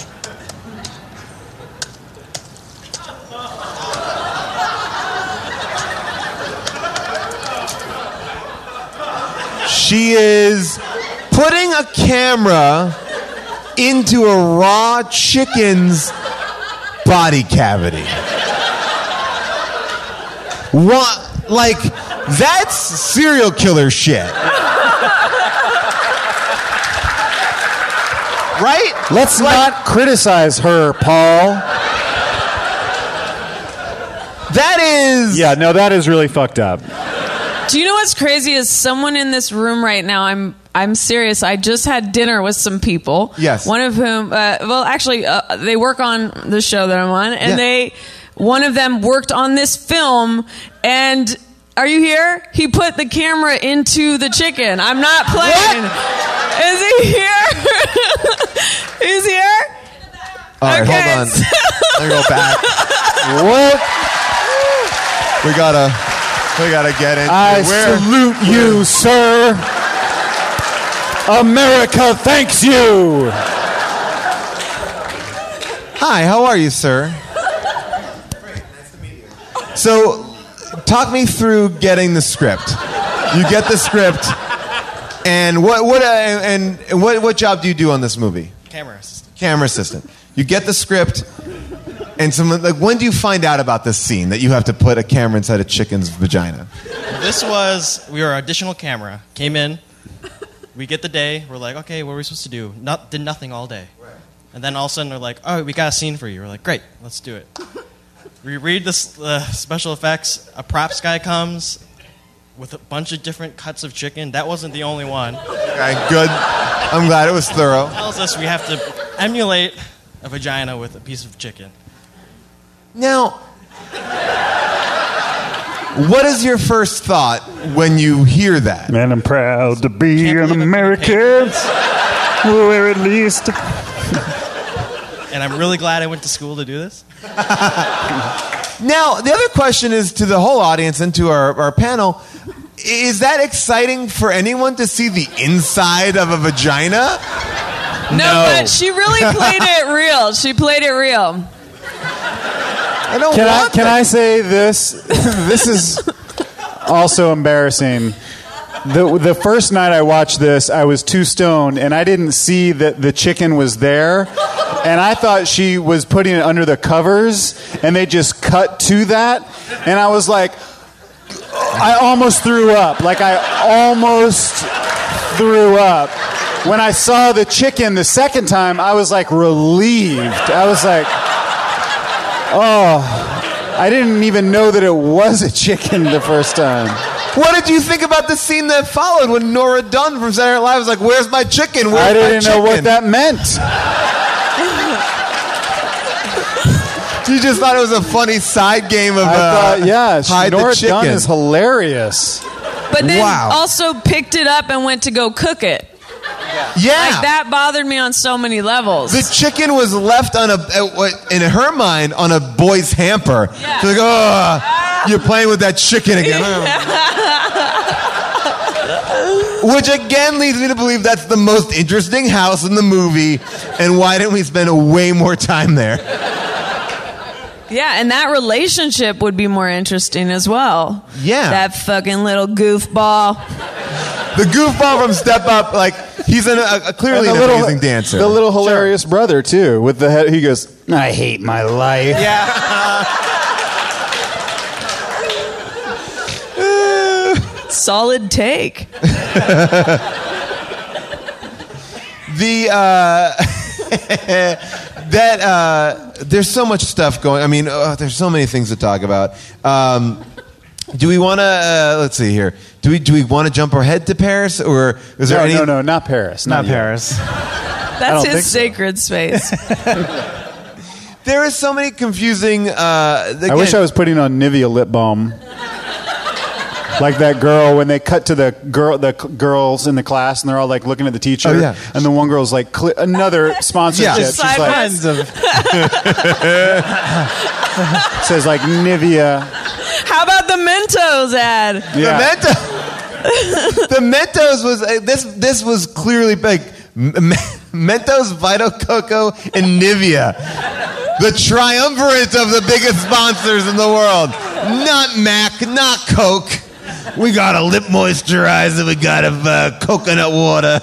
She is putting a camera into a raw chicken's body cavity. What? Like, that's serial killer shit. Right? Let's Like- not criticize her, Paul. That is. Yeah, no, that is really fucked up. Do you know what's crazy is someone in this room right now, I'm I'm serious. I just had dinner with some people. Yes. One of whom, uh, well, actually, uh, they work on the show that I'm on, and Yeah. they, one of them worked on this film, and are you here? He put the camera into the chicken. I'm not playing. Is he here? He's here? All right, Okay. hold on. Let me go back. What? We gotta, we gotta get into I where. salute you, sir. America thanks you. Hi, how are you, sir? So, talk me through getting the script. You get the script, and what what uh, and and what what job do you do on this movie? Camera assistant. Camera assistant. You get the script, and someone like when do you find out about this scene that you have to put a camera inside a chicken's vagina? This was, we were additional camera. Came in, we get the day, we're like, okay, what are we supposed to do? Not, did nothing all day. And then all of a sudden they're like, oh, we got a scene for you. We're like, great, let's do it. We read the uh, special effects, a props guy comes with a bunch of different cuts of chicken. That wasn't the only one. Okay, good. I'm glad it was thorough. Tells us we have to emulate a vagina with a piece of chicken. Now, what is your first thought when you hear that? Man, I'm proud to be Can't an believe I'm American. Or at least. And I'm really glad I went to school to do this. Now, the other question is to the whole audience and to our, our panel, is that exciting for anyone to see the inside of a vagina? No, but she really played it real. She played it real. I don't Can I want can that. I say this? This is also embarrassing. The the first night I watched this, I was too stoned, and I didn't see that the chicken was there, and I thought she was putting it under the covers, and they just cut to that, and I was like, I almost threw up. Like I almost threw up. When I saw the chicken the second time, I was like relieved. I was like, oh, I didn't even know that it was a chicken the first time. What did you think about the scene that followed when Nora Dunn from Saturday Night Live was like, "Where's my chicken? Where's I my didn't chicken?" know what that meant. You just thought it was a funny side game of I uh, thought, yeah, hide Nora the chicken. Dunn is hilarious. But then Wow. also picked it up and went to go cook it. Yeah. Like that bothered me on so many levels. The chicken was left on a, uh, in her mind, on a boy's hamper. Yeah. She's like, oh, you're playing with that chicken again. Which again leads me to believe that's the most interesting house in the movie, and why didn't we spend way more time there? Yeah, and that relationship would be more interesting as well. Yeah. That fucking little goofball. The goofball from Step Up, like, he's an, a, a clearly And an the little, amazing dancer. The little hilarious brother, too, with the head. He goes, I hate my life. Solid take. The uh, that uh, there's so much stuff going. I mean, uh, there's so many things to talk about. Um, do we want to? Uh, let's see here. Do we do we want to jump ahead to Paris, or is there No, any? no, no, not Paris. Not yet. Paris. That's don't his think so. sacred space. There is so many confusing. Uh, again, I wish I was putting on Nivea lip balm. Like that girl when they cut to the girl, the c- girls in the class, and they're all like looking at the teacher, Oh, yeah. and the one girl's like cl- another sponsorship. Yeah. She's Side like, Tons of says like Nivea. How about the Mentos ad? Yeah. The Mentos. The Mentos was uh, this. This was clearly like M- M- Mentos, Vita Coco, and Nivea, the triumvirate of the biggest sponsors in the world. Not Mac, not Coke. We got a lip moisturizer. We got a uh, coconut water.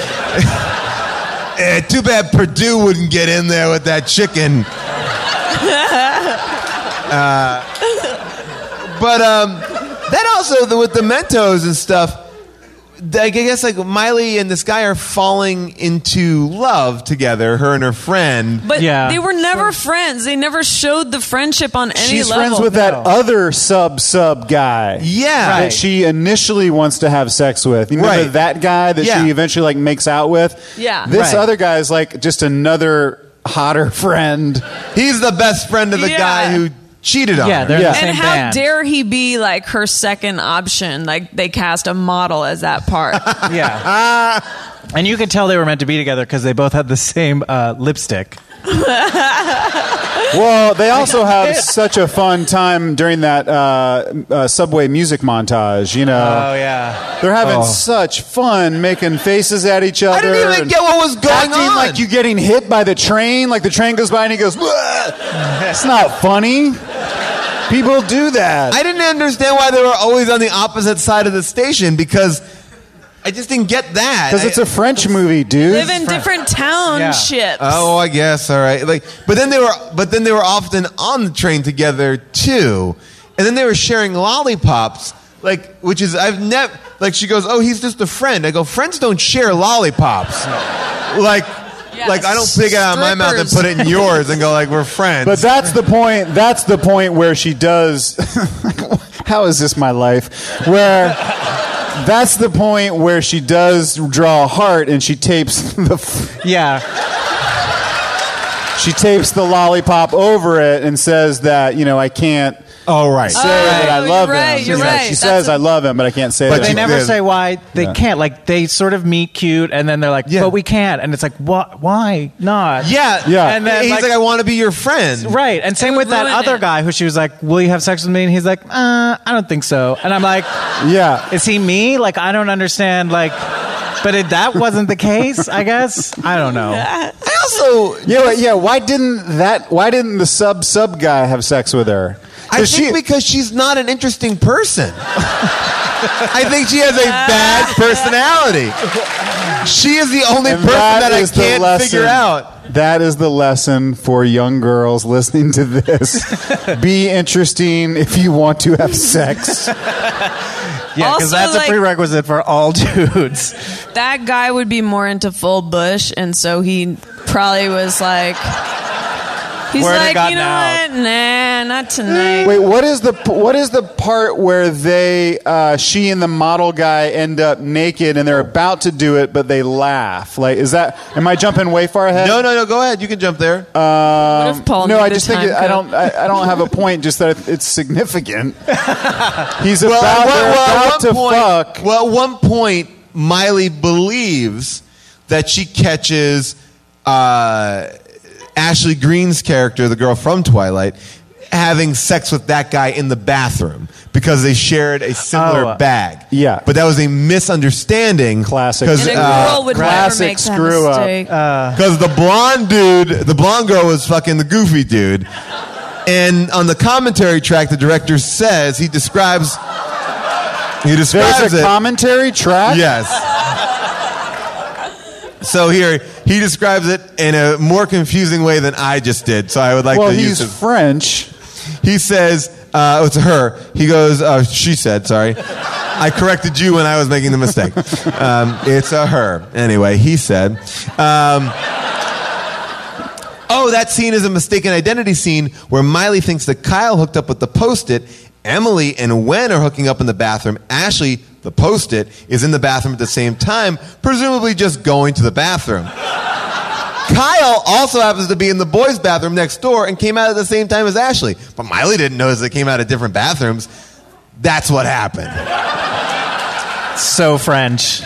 Eh, too bad Purdue wouldn't get in there with that chicken. Uh, but um, that also the, with the Mentos and stuff. I guess like Miley and this guy are falling into love together, her and her friend. But Yeah. they were never friends. They never showed the friendship on any She's level. friends with that other sub sub guy. Yeah. that she initially wants to have sex with. You remember Right. that guy that Yeah. she eventually like makes out with? Yeah. This Right. other guy is like just another hotter friend. He's the best friend of the Yeah. guy who cheated on Yeah, her. they're Yeah. the same And how band. dare he be like her second option? Like they cast a model as that part. Yeah. And you could tell they were meant to be together because they both had the same uh, lipstick. Well, they also have such a fun time during that uh, uh, subway music montage. You know, Oh, yeah. they're having Oh. such fun making faces at each other. I didn't even and get what was going acting on. like you getting hit by the train. Like the train goes by and he goes, "Wah!" It's not funny. People do that. I didn't understand why they were always on the opposite side of the station because I just didn't get that. Because it's I- a French movie, dude. Live in different townships. Oh, I guess. All right. Like, but then they were, but then they were often on the train together too, and then they were sharing lollipops. Like, which is I've never. Like, she goes, "Oh, he's just a friend." I go, "Friends don't share lollipops." Like, Yeah, like I don't pick it out of my mouth and strippers. put it in yours and go like, "We're friends." But that's the point. That's the point where she does. How is this my life? Where that's the point where she does draw a heart and she tapes the. Yeah. She tapes the lollipop over it and says that, you know, I can't oh right. say that I you're love right, him. you're You know, right. She That's says a- I love him, but I can't say But that. They you- never yeah. say why they Yeah. can't. Like, they sort of meet cute, and then they're like, Yeah. but we can't. And it's like, what? Why not? Yeah, Yeah. And then, he's like, like- "I want to be your friend." Right. And same would with that ruin other it. guy who she was like, will you have sex with me? And he's like, uh, I don't think so. And I'm like, Yeah. is he me? Like, I don't understand. Like, but it, that wasn't the case, I guess. I don't know. I also yeah, yeah. Why didn't that? Why didn't the sub sub guy have sex with her? I think she, because she's not an interesting person. I think she has a bad personality. She is the only person that, that I can't lesson, figure out. That is the lesson for young girls listening to this. Be interesting if you want to have sex. Yeah, because that's like, a prerequisite for all dudes. That guy would be more into full bush, and so he probably was like... He's Word like, you know out. what? Nah, not tonight. Wait, what is the what is the part where they, uh, she and the model guy end up naked and they're about to do it, but they laugh? Like, is that? Am I jumping way far ahead? No, no, no. Go ahead. You can jump there. Um, what if Paul no, I just think it, I don't. I, I don't have a point. Just that it's significant. He's well, about, well, well, about to point, fuck. Well, at one point, Miley believes that she catches. Uh, Ashley Greene's character, the girl from Twilight, having sex with that guy in the bathroom because they shared a similar oh, bag. Yeah. But that was a misunderstanding. Classic. And a girl uh, would classic never make screw that mistake. up. Because uh, the blonde dude, the blonde girl was fucking the goofy dude. And on the commentary track, the director says, he describes... He describes There's a it, commentary track? Yes. So here, he describes it in a more confusing way than I just did. So I would like well, to use he's his... French. He says, uh, oh, it's her. He goes, uh, she said, sorry. I corrected you when I was making the mistake. Um, it's a her. Anyway, he said, um, oh, that scene is a mistaken identity scene where Miley thinks that Kyle hooked up with the Post-it. Emily and Wen are hooking up in the bathroom. Ashley, the Post-it, is in the bathroom at the same time, presumably just going to the bathroom. Kyle also happens to be in the boys' bathroom next door and came out at the same time as Ashley. But Miley didn't notice they came out of different bathrooms. That's what happened. So French.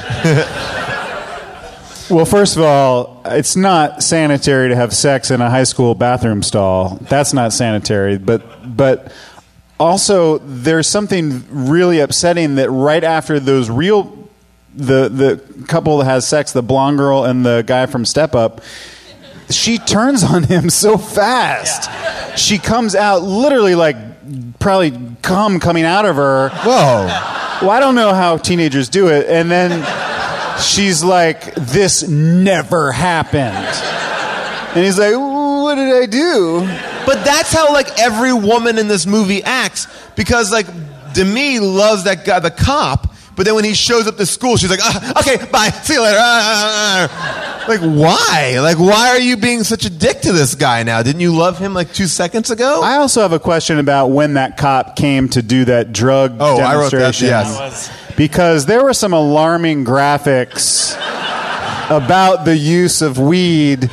Well, first of all, it's not sanitary to have sex in a high school bathroom stall. That's not sanitary. But but also, there's something really upsetting that right after those real, the the couple that has sex, the blonde girl and the guy from Step Up, she turns on him so fast. Yeah. She comes out literally like probably cum coming out of her. Whoa. Well, I don't know how teenagers do it. And then she's like, this never happened. And he's like, what did I do? But that's how, like, every woman in this movie acts. Because, like, Demi loves that guy, the cop. But then when he shows up to school, she's like, ah, okay, bye, see you later. Ah, ah, ah. Like, why? Like, why are you being such a dick to this guy now? Didn't you love him, like, two seconds ago? I also have a question about when that cop came to do that drug oh, demonstration. I wrote that, yes. Because there were some alarming graphics about the use of weed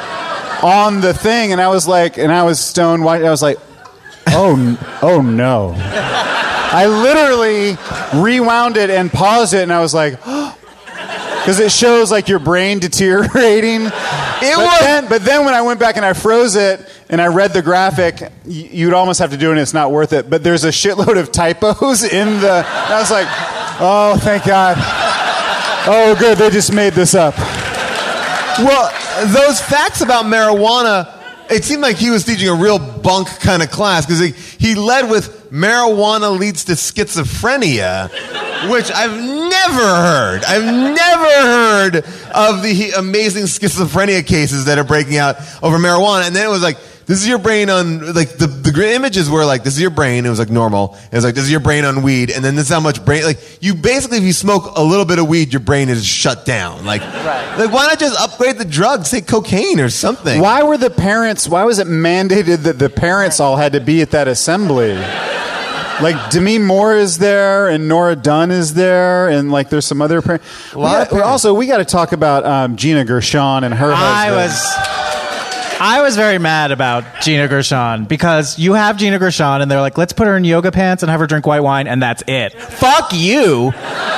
on the thing, and I was like, and I was stoned. I was like, oh, oh no! I literally rewound it and paused it, and I was like, because it shows like your brain deteriorating. It but was. Then, but then when I went back and I froze it and I read the graphic, you'd almost have to do it, and it's not worth it. But there's a shitload of typos in the. And I was like, oh, thank God. Oh, good, they just made this up. Well, those facts about marijuana, it seemed like he was teaching a real bunk kind of class because he, he led with marijuana leads to schizophrenia, which I've never heard. I've never heard of the amazing schizophrenia cases that are breaking out over marijuana. And then it was like, this is your brain on, like, the, the images were like, this is your brain. It was like normal. It was like, this is your brain on weed. And then this is how much brain, like, you basically, if you smoke a little bit of weed, your brain is shut down. Like, right. like why not just upgrade the drug, say cocaine or something? Why were the parents, why was it mandated that the parents all had to be at that assembly? Like, Demi Moore is there, and Nora Dunn is there, and, like, there's some other parents. Also, we got to talk about um, Gina Gershon and her husband. I was... I was very mad about Gina Gershon because you have Gina Gershon and they're like, let's put her in yoga pants and have her drink white wine and that's it. Fuck you.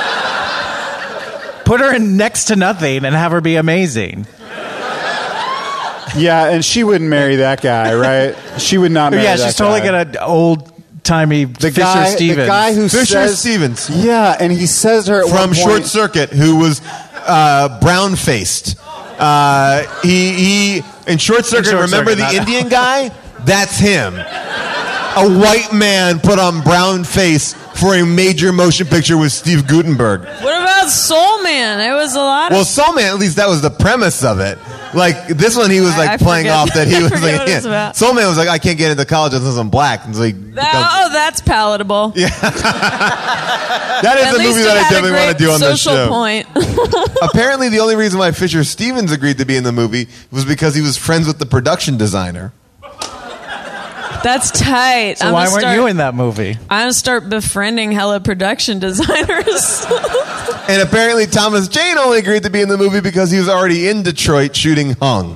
Put her in next to nothing and have her be amazing. Yeah, and she wouldn't marry that guy, right? She would not marry yeah, that guy. Yeah, she's totally got an old-timey the Fisher guy, Stevens. The guy who Fisher says, Stevens. Yeah, and he says to her at From one point, Short Circuit, who was uh, brown-faced. Uh, he he in Short Circuit. Short remember Circuit, the not- Indian guy? That's him. A white man put on brown face for a major motion picture with Steve Guttenberg. What about Soul Man? It was a lot of. Well, Soul Man, at least that was the premise of it. Like this one, he was like I- I playing forget- off that he I was forget like what it's about. Soul Man was like, I can't get into college unless I'm black, and so he That- becomes- oh, that's palatable. Yeah. that is At the least movie it that I had a definitely want to great do on this social show. point. Apparently, the only reason why Fisher Stevens agreed to be in the movie was because he was friends with the production designer. That's tight. So I'm why gonna weren't start, you in that movie? I'm gonna start befriending hella production designers. And apparently, Thomas Jane only agreed to be in the movie because he was already in Detroit shooting Hung.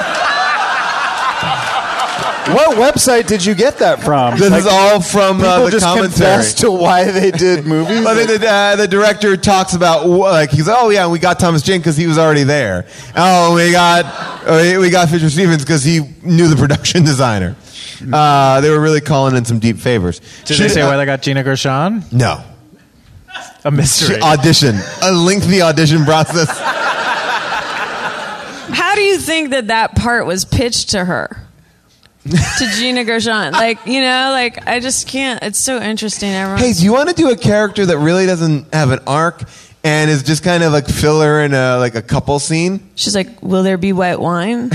What website did you get that from? This Like, is all from uh, people the just commentary. confess to why they did movies. I think the, uh, the director talks about like he's oh yeah we got Thomas Jane because he was already there. Oh we got oh, we got Fisher Stevens because he knew the production designer. Uh, they were really calling in some deep favors. Did Should- they say uh, why they got Gina Gershon? No. A mystery. Audition. A lengthy audition process. How do you think that that part was pitched to her? To Gina Gershon? Like, you know, like, I just can't. It's so interesting. Everyone. Hey, do you want to do a character that really doesn't have an arc and is just kind of like filler in a like a couple scene? She's like, will there be white wine?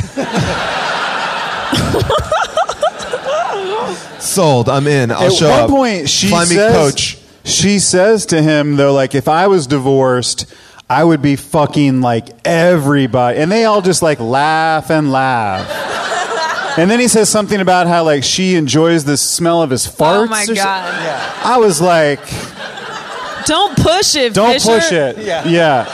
Sold. I'm in. I'll At show one up. point, she Find me says, coach. She says to him, though, like, if I was divorced, I would be fucking like everybody. And they all just like laugh and laugh. And then he says something about how like she enjoys the smell of his farts. Oh my or so- God. I was like, Don't push it, don't Fisher. push it. Yeah. Yeah.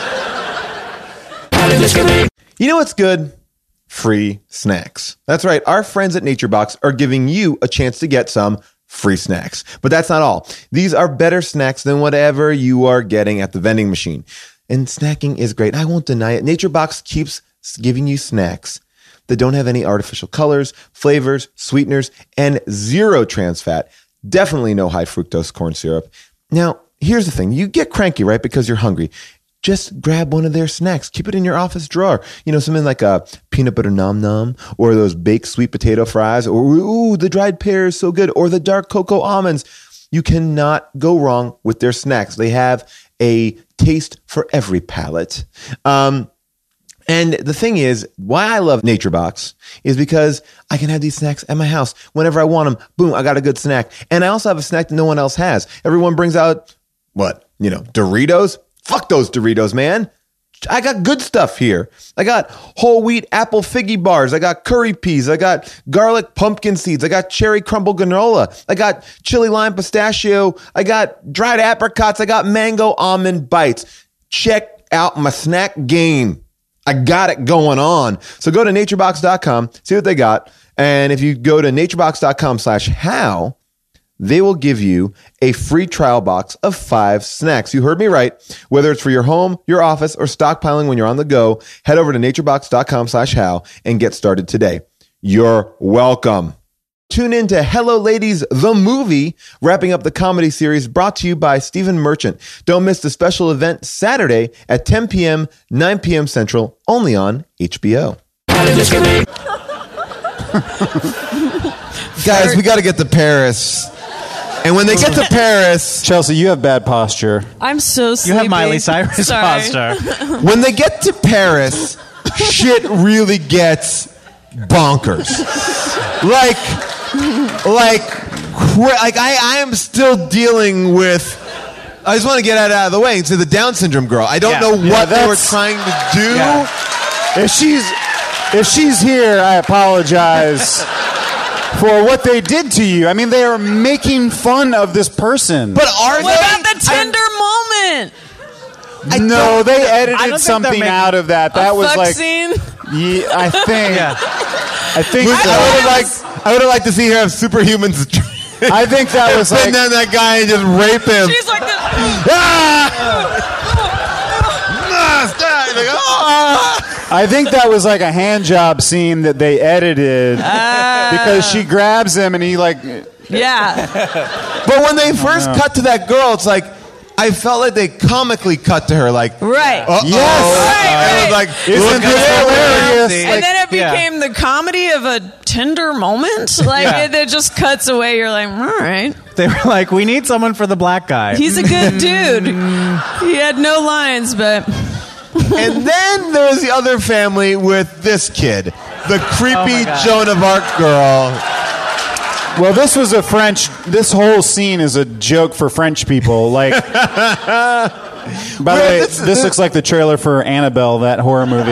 You know what's good? Free snacks. That's right. Our friends at NatureBox are giving you a chance to get some free snacks. But that's not all. These are better snacks than whatever you are getting at the vending machine. And snacking is great. I won't deny it. NatureBox keeps giving you snacks that don't have any artificial colors, flavors, sweeteners, and zero trans fat. Definitely no high fructose corn syrup. Now, here's the thing. You get cranky, right? Because you're hungry. Just grab one of their snacks. Keep it in your office drawer. You know, something like a peanut butter nom nom, or those baked sweet potato fries, or ooh, the dried pear is so good, or the dark cocoa almonds. You cannot go wrong with their snacks. They have a taste for every palate. Um, and the thing is, why I love NatureBox is because I can have these snacks at my house whenever I want them. Boom, I got a good snack. And I also have a snack that no one else has. Everyone brings out, what, you know, Doritos? Fuck those Doritos, man. I got good stuff here. I got whole wheat apple figgy bars. I got curry peas. I got garlic pumpkin seeds. I got cherry crumble granola. I got chili lime pistachio. I got dried apricots. I got mango almond bites. Check out my snack game. I got it going on. So go to naturebox dot com, see what they got. And if you go to naturebox dot com slash how, they will give you a free trial box of five snacks. You heard me right. Whether it's for your home, your office, or stockpiling when you're on the go, head over to naturebox dot com slash how and get started today. You're welcome. Tune in to Hello Ladies, the movie, wrapping up the comedy series brought to you by Stephen Merchant. Don't miss the special event Saturday at ten p.m., nine p.m. Central, only on H B O. Guys, we got to get to Paris. And when they get to Paris... Chelsea, you have bad posture. I'm so sleepy. You have Miley Cyrus Sorry. posture. When they get to Paris, shit really gets bonkers. Like, like, cra- like I, I am still dealing with. I just want to get that out of the way and say the Down syndrome girl. I don't Yeah. know what Yeah, they were that's- trying to do. Yeah. If she's if she's here, I apologize for what they did to you. I mean, they are making fun of this person. But are What they? about the tender moment? no, they I edited don't think something they're making- out of that. That A was fuck like, scene? yeah, I think. Yeah. I think. Listen, I that- would have liked. I would have liked to see her have superhumans. I think that was Pin like. down that guy and just rape him. She's like, the, Ah, stop. Like, ah. I think that was like a hand job scene that they edited because she grabs him and he like. yeah. But when they first cut to that girl, it's like, I felt like they comically cut to her, like, right. Uh-oh. Yes. Right, I was right. like, Isn't look this at hilarious? it. And Like, then it yeah. became the comedy of a tender moment. Like, Yeah. it, it just cuts away. You're like, all right. They were like, we need someone for the black guy. He's a good dude. He had no lines, but... And then there was the other family with this kid, the creepy God. Joan of Arc girl. Well, this was a French. This whole scene is a joke for French people. Like, by the Well, way, this- this, this- looks like the trailer for Annabelle, that horror movie.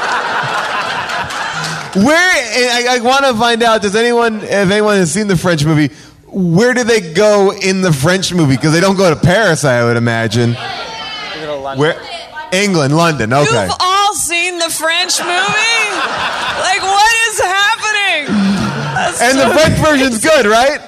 Where I, I want to find out. Does anyone, if anyone has seen the French movie, where do they go in the French movie? Because they don't go to Paris, I would imagine. Where? England, London. Okay. You've all seen the French movie? Like, what is happening? That's And so the French version's good, right?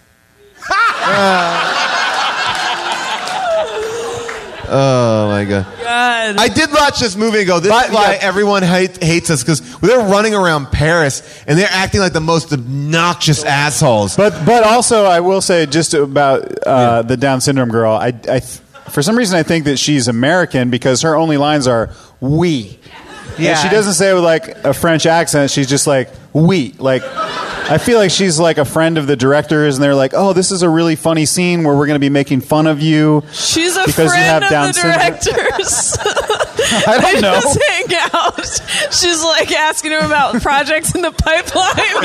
Oh my god! God. I did watch this movie and go, this is why everyone hate, hates us, because they're running around Paris and they're acting like the most obnoxious assholes. But but also, I will say just about uh, the Down syndrome girl. I, I for some reason I think that she's American because her only lines are "we." Yeah. And she doesn't say it with like a French accent. She's just like "we." Like, I feel like she's like a friend of the directors, and they're like, "Oh, this is a really funny scene where we're going to be making fun of you." She's a because you friend have Down of the syndrome. directors. I don't They know. just hang out. She's like asking him about projects in the pipeline.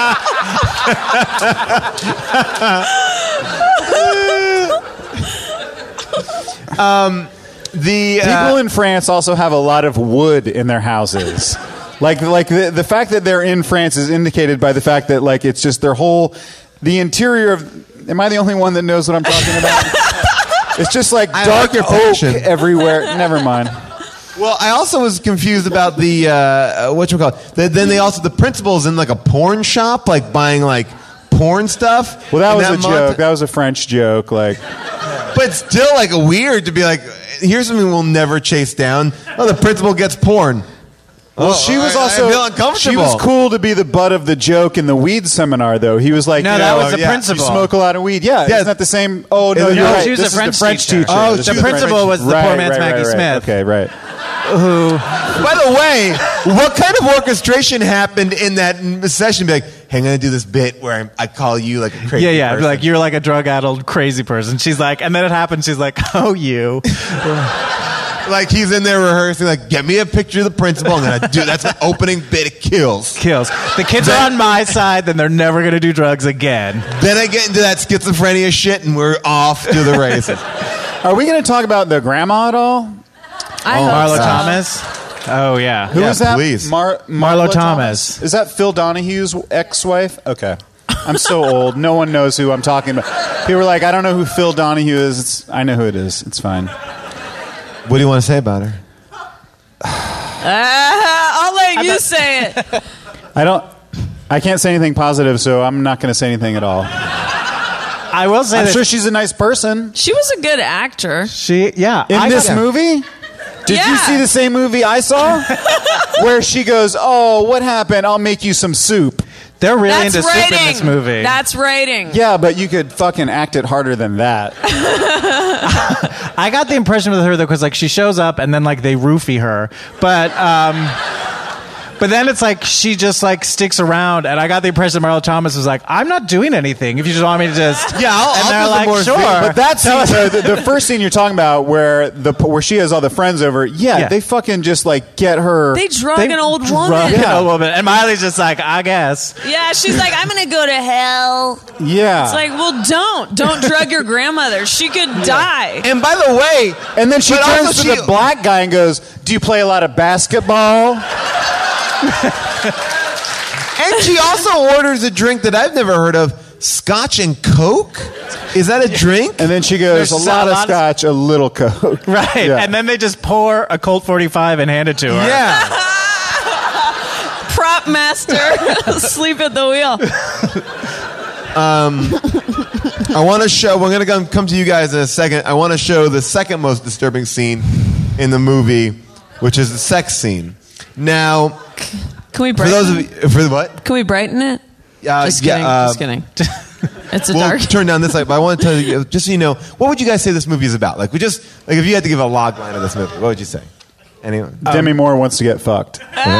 um, the uh, People in France also have a lot of wood in their houses. Like, like the, the fact that they're in France is indicated by the fact that, like, it's just their whole, the interior of. Am I the only one that knows what I'm talking about? It's just like I dark like your oak passion. everywhere. Never mind. Well, I also was confused about the uh, what you call it. The, then they also the principal's in like a porn shop, like buying like porn stuff. Well, that And was a month- joke. That was a French joke. Like, But still, like, weird to be like, here's something we'll never chase down. Oh, the principal gets porn. well, Oh, she was I- I also feel uncomfortable. she was cool to be the butt of the joke in the weed seminar, though. He was like, No, you that know, was the yeah, principal. You smoke a lot of weed. Yeah, Yeah. isn't that the same? Oh no, No, you're right. she was this a French is the French teacher. teacher. Oh, This she is was the the French- principal was the right, poor man's right, right, Maggie right. Smith. Okay, right. Who? By the way, what kind of orchestration happened in that m- session? Be like, hey, I'm going to do this bit where I call you like a crazy Yeah, yeah. person. Like, you're like a drug-addled crazy person. She's like, and then it happens. She's like, oh, you. Like, he's in there rehearsing, like, get me a picture of the principal. I'm going to do that's the opening bit. It kills. Kills. The kids are on my side, then they're never going to do drugs again. Then I get into that schizophrenia shit, and we're off to the races. Are we going to talk about the grandma at all? I Oh, hope Marlo so. Thomas? Oh, yeah. Who Yeah, is that? please. Mar- Marlo Thomas. Is that Phil Donahue's ex-wife? Okay. I'm so old. No one knows who I'm talking about. People are like, I don't know who Phil Donahue is. It's, I know who it is. It's fine. What do you want to say about her? Uh, I'll let you say it. I don't. I can't say anything positive, so I'm not going to say anything at all. I will say I'm that sure she's a nice person. She was a good actor. she, yeah. In I this got- movie? Did Yeah. you see the same movie I saw? Where she goes, oh, what happened? I'll make you some soup. They're really That's into writing. soup in this movie. That's writing. Yeah, but you could fucking act it harder than that. I got the impression with her though, because like she shows up and then like they roofie her, but um, but then it's like she just like sticks around, and I got the impression Marlo Thomas was like, I'm not doing anything. If you just want me to just Yeah, I'll- and I'll they're do the like, more sure. thing. But that scene, uh, the, the first scene you're talking about, where the where she has all the friends over, yeah, Yeah. they fucking just like get her. They drug They an old drug woman. an Yeah. old woman, and Miley's just like, I guess. Yeah, she's like, I'm gonna go to hell. yeah, It's like, well, don't, don't drug your grandmother. She could die. And by the way, and then she but turns also to she- the black guy and goes, "Do you play a lot of basketball?" and she also orders a drink that I've never heard of: Scotch and Coke. Is that a drink? And then she goes, There's "A lot a of lot of- scotch, a little coke." Right, Yeah. and then they just pour a Colt forty-five and hand it to her. Yeah. Prop master, sleep at the wheel. I want to show. We're gonna come, come to you guys in a second. I want to show the second most disturbing scene in the movie, which is the sex scene. Now, Can we for brighten those of it? you, for what? Can we brighten it? Uh, Just yeah, kidding. uh, just kidding. It's a we'll dark. turn down this light, but I want to tell you, just so you know, what would you guys say this movie is about? Like, we just, like, if you had to give a log line of this movie, what would you say? Anyone? Demi Moore wants to get fucked.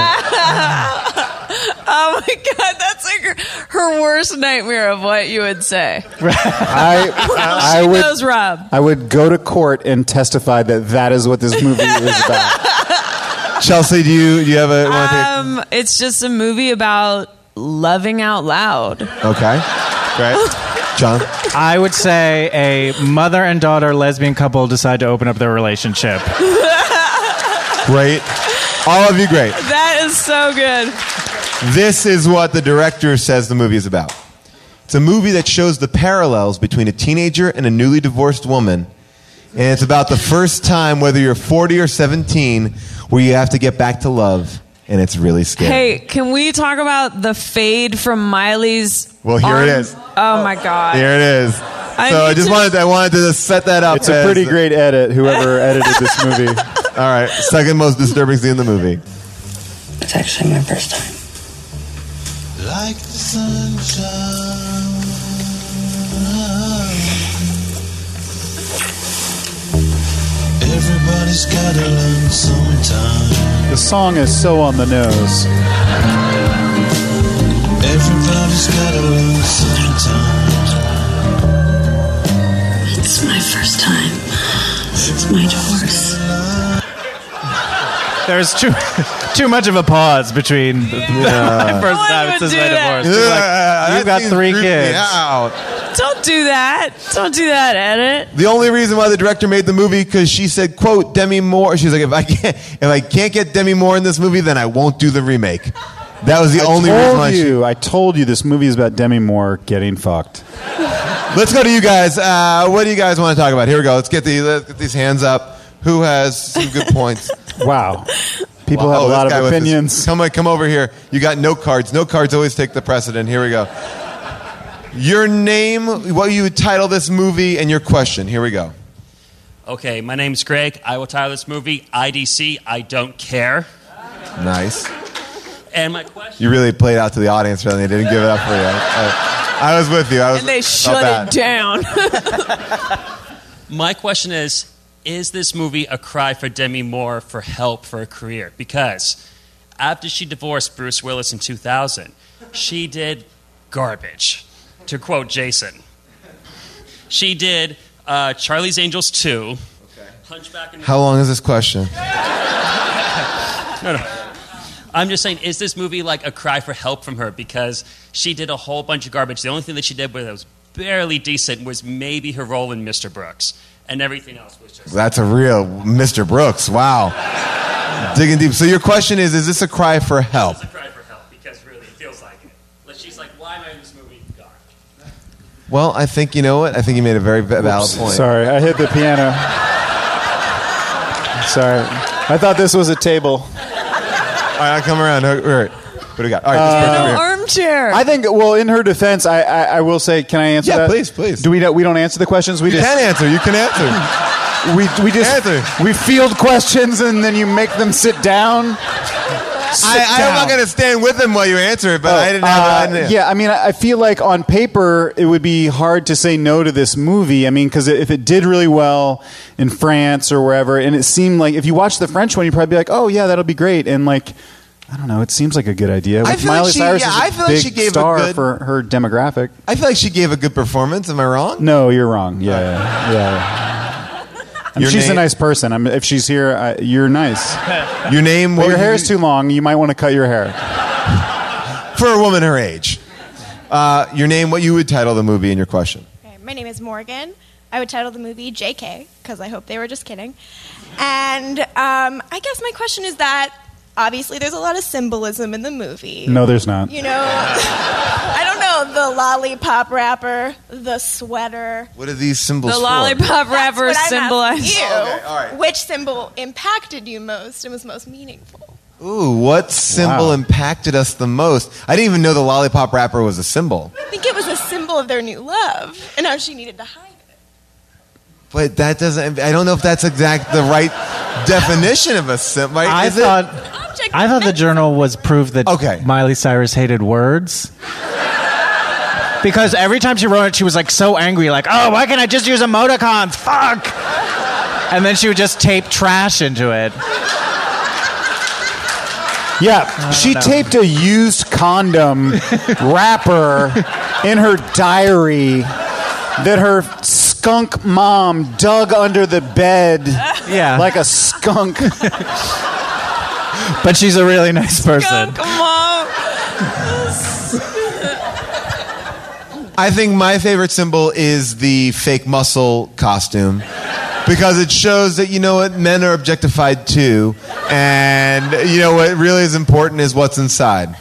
Oh my God, that's like her, her worst nightmare of what you would say. I, I She would, knows Rob. I would go to court and testify that that is what this movie is about. Chelsea, do you do you have a? wanna take- Um, it's just a movie about loving out loud. Okay, great. John? I would say a mother and daughter lesbian couple decide to open up their relationship. Great. All of you great. That is so good. This is what the director says the movie is about. It's a movie that shows the parallels between a teenager and a newly divorced woman. And it's about the first time, whether you're forty or seventeen, where you have to get back to love. And it's really scary. Hey, can we talk about the fade from Miley's? Well, here arm? it is. Oh my God. Here it is. I so I need just to- wanted to, I wanted to just set that up. It's a as- pretty great edit, whoever edited this movie. All right, second most disturbing scene in the movie. It's actually my first time. Like the sunshine. Everybody's gotta learn sometime. The song is so on the nose. Everybody's gotta learn sometime. It's my first time since my divorce. There's too too much of a pause between the, Yeah. my first I time wouldn't since do my that. divorce. You're like, Yeah, you've that got seems three creepy kids. out. Don't do that. Don't do that, edit. The only reason why the director made the movie because she said, "quote Demi Moore." She's like, "If I can't, if I can't get Demi Moore in this movie, then I won't do the remake." That was the I only reason told why. She, you, I told you this movie is about Demi Moore getting fucked. let's go to you guys. Uh, what do you guys want to talk about? Here we go. Let's get the let's get these hands up. Who has some good points? Wow. People Wow, have a this lot guy of with his- opinions. Come on, come over here. You got note cards. Note cards always take the precedent. Here we go. Your name, what you would title this movie, and your question. Here we go. Okay, my name's Greg. I will title this movie I D C, I Don't Care. Nice. And my question... You really played out to the audience, really. They didn't give it up for you. I, I was with you. I was, And they felt shut bad. it down. My question is, is this movie a cry for Demi Moore for help for a career? Because after she divorced Bruce Willis in two thousand, she did garbage, to quote Jason. She did uh, Charlie's Angels two. Okay. Hunchback in... How long is this question? No, no. I'm just saying, is this movie like a cry for help from her? Because she did a whole bunch of garbage. The only thing that she did that was barely decent was maybe her role in Mister Brooks. And everything else was just... That's a real Mister Brooks. Wow. Digging deep. So your question is, is this a cry for help? It's a cry for help, because really, it feels like it. Like, she's like, why am I in this movie? Garbage. Well, I think, you know what? I think you made a very valid Oops, point. Sorry, I hit the piano. Sorry. I thought this was a table. All right, I'll come around. All right. What do we got? All right, this person over here. Armchair. I think, well, in her defense, I, I, I will say, can I answer Yeah, that? please, please. Do we don't, we don't answer the questions? We You just can answer. You can answer. we we just Answer. we field questions and then you make them sit down. Sit I, I'm down. not going to stand with him while you answer it, but I didn't have Uh, I didn't- yeah, I mean, I I feel like on paper it would be hard to say no to this movie. I mean, because if it did really well in France or wherever, and it seemed like if you watch the French one, you'd probably be like, oh yeah, that'll be great. And like, I don't know, it seems like a good idea. I With feel like Miley she- Cyrus yeah, is a I feel like big she gave a star good- for her demographic. I feel like she gave a good performance. Am I wrong? No, you're wrong. Yeah, yeah. yeah. I mean, Your she's name- a nice person. I mean, if she's here, I, you're nice. Your name? Well, what your you- hair is too long. You might want to cut your hair. For a woman her age. Uh, your name, what you would title the movie, and your question. Okay, my name is Morgan. I would title the movie J K, because I hope they were just kidding. And um, I guess my question is that obviously there's a lot of symbolism in the movie. No, there's not. You know, I don't know, the lollipop wrapper, the sweater. What are these symbols The for? lollipop That's wrapper what I'm symbolize. asking you. Okay, all right. Which symbol impacted you most and was most meaningful? Ooh, what symbol Wow. impacted us the most? I didn't even know the lollipop wrapper was a symbol. I think it was a symbol of their new love and how she needed to hide it. But that doesn't, I don't know if that's exact the right definition of a symbol. Right? I Is it? thought I thought the journal was proof that Okay. Miley Cyrus hated words. Because every time she wrote it, she was like so angry, like, oh, why can't I just use emoticons? Fuck! And then she would just tape trash into it. Yeah, she know. taped a used condom wrapper in her diary that her skunk mom dug under the bed Yeah. like a skunk. But she's a really nice person. Skunk mom. I think my favorite symbol is the fake muscle costume. Because it shows that, you know what, men are objectified too. And, you know, what really is important is what's inside.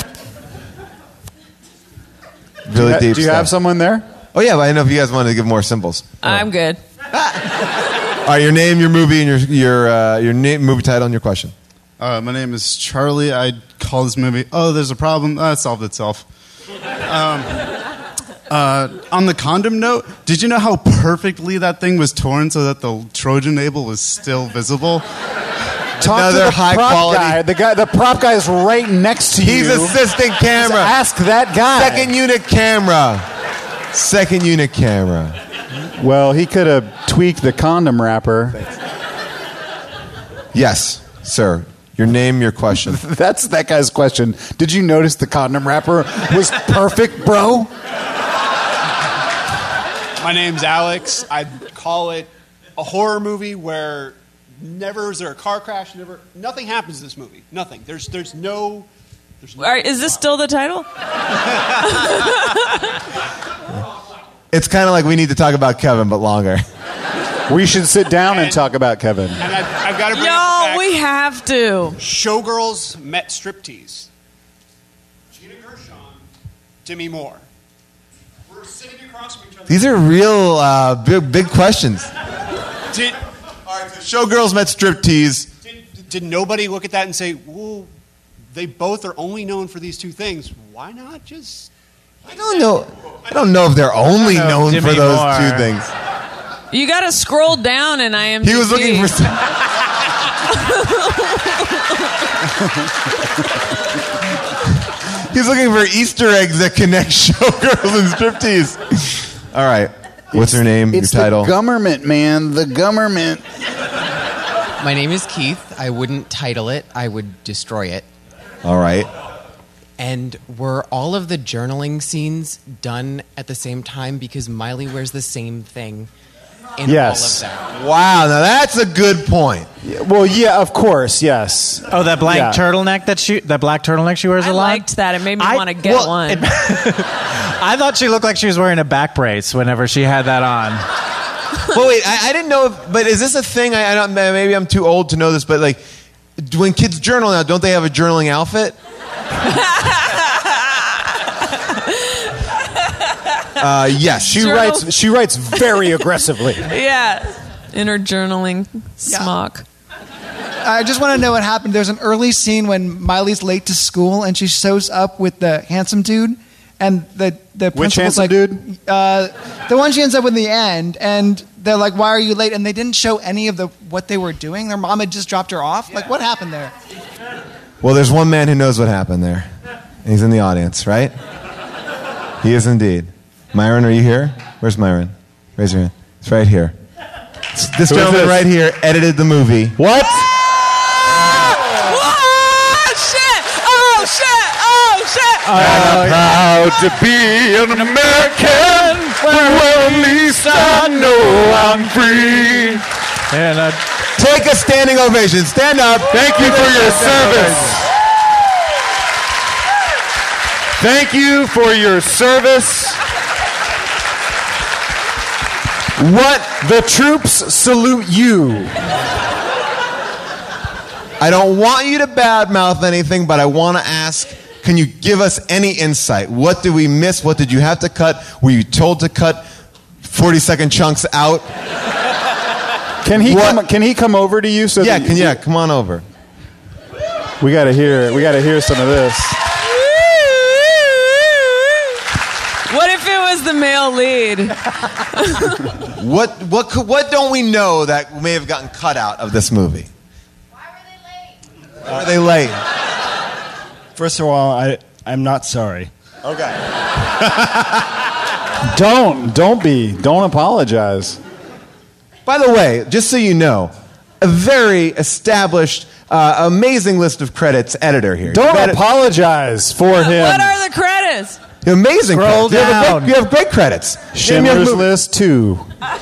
Really do you, deep do you stuff. have someone there? Oh, yeah, but I don't know if you guys wanted to give more symbols. I'm good. All right, your name, your movie, and your your uh, your name, movie title, and your question. Uh, my name is Charlie. I call this movie, oh, there's a problem. Uh, it solved itself. Um, uh, on the condom note, did you know how perfectly that thing was torn so that the Trojan navel was still visible? Talk Another to the high prop quality- guy. The guy, the prop guy is right next to He's you. assistant camera. Just ask that guy. Second unit camera. Second unit camera. Well, he could have tweaked the condom wrapper. Yes, sir. Your name, your question. That's that guy's question. Did you notice the condom wrapper was perfect, bro? My name's Alex. I'd call it a horror movie where never is there a car crash. Never, nothing happens in this movie. Nothing. There's, there's no. There's no All right, is this still the title? It's kind of like We Need to Talk About Kevin, but longer. We should sit down and, and talk about Kevin. And I've, I've got to bring Y'all, up the fact, we have to. Showgirls met striptease. Gina Gershon, Demi Moore. We're sitting across from each other. These are real uh, big, big questions. Did, All right, so Showgirls met striptease. did, did nobody look at that and say, well, they both are only known for these two things. Why not just... I don't know. I don't know if they're only know, known Demi for those Moore. two things. You got to scroll down in I M D B. He was looking for. He's looking for Easter eggs that connect Showgirls and striptease. All right. What's her name? It's your title? the government, man. The government. My name is Keith. I wouldn't title it. I would destroy it. All right. And were all of the journaling scenes done at the same time because Miley wears the same thing in Yes. all of them? Wow. Now that's a good point. Well, yeah, of course, yes. Oh, that blank Yeah. turtleneck that she, that black turtleneck she wears I a lot. liked that. It made me I- want to get well, one. it- I thought she looked like she was wearing a back brace whenever she had that on. Well, wait. I, I didn't know. If, but is this a thing? I, I don't. Maybe I'm too old to know this. But like, when kids journal now, don't they have a journaling outfit? Uh, yes. She Journal- writes. She writes very aggressively. Yeah. In her journaling smock. I just want to know what happened. There's an early scene when Miley's late to school and she shows up with the handsome dude, and the the Which principal's handsome like, dude? Uh, the one she ends up with in the end, and they're like, "Why are you late?" And they didn't show any of the what they were doing. Their mom had just dropped her off. Like, what happened there? Well, there's one man who knows what happened there. And he's in the audience, right? He is indeed. Myron, are you here? Where's Myron? Raise your hand. It's right here. It's this Who is gentleman this? right here edited the movie. What? Oh, shit! Oh, shit! Oh, shit! I'm proud to be an American. Well, at least I know I'm free. And uh, Take a standing ovation. Stand up. Thank you for your service. Thank you for your service. What? The troops salute you. I don't want you to badmouth anything, but I want to ask, can you give us any insight? What did we miss? What did you have to cut? Were you told to cut forty-second chunks out? Can he What? come? Can he come over to you? So Yeah, that- can, yeah, come on over. We got to hear. We got to hear some of this. What if it was the male lead? What, what, could- what don't we know that may have gotten cut out of this movie? Why were they late? First of all, I, I'm not sorry. Okay. Don't. Don't be. Don't apologize. By the way, just so you know, a very established, uh, amazing list of credits editor here. Don't Credit- apologize for him. What are the credits? Amazing Scroll credits. You have, a down. great, you have great credits. Schindler's List two.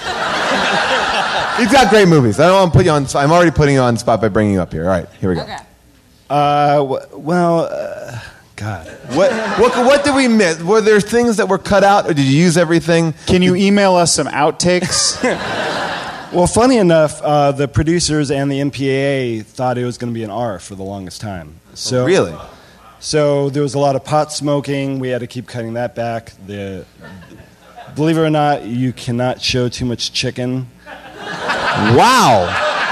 He's got great movies. I don't want to put you on. I'm already putting you on the spot by bringing you up here. All right, here we go. Okay. Uh, w- well, uh, God. What, what what did we miss? Were there things that were cut out, or did you use everything? Can you email us some outtakes? Well, funny enough, uh, the producers and the M P A A thought it was going to be an R for the longest time. So really? So there was a lot of pot smoking. We had to keep cutting that back. The, believe it or not, you cannot show too much chicken. Wow.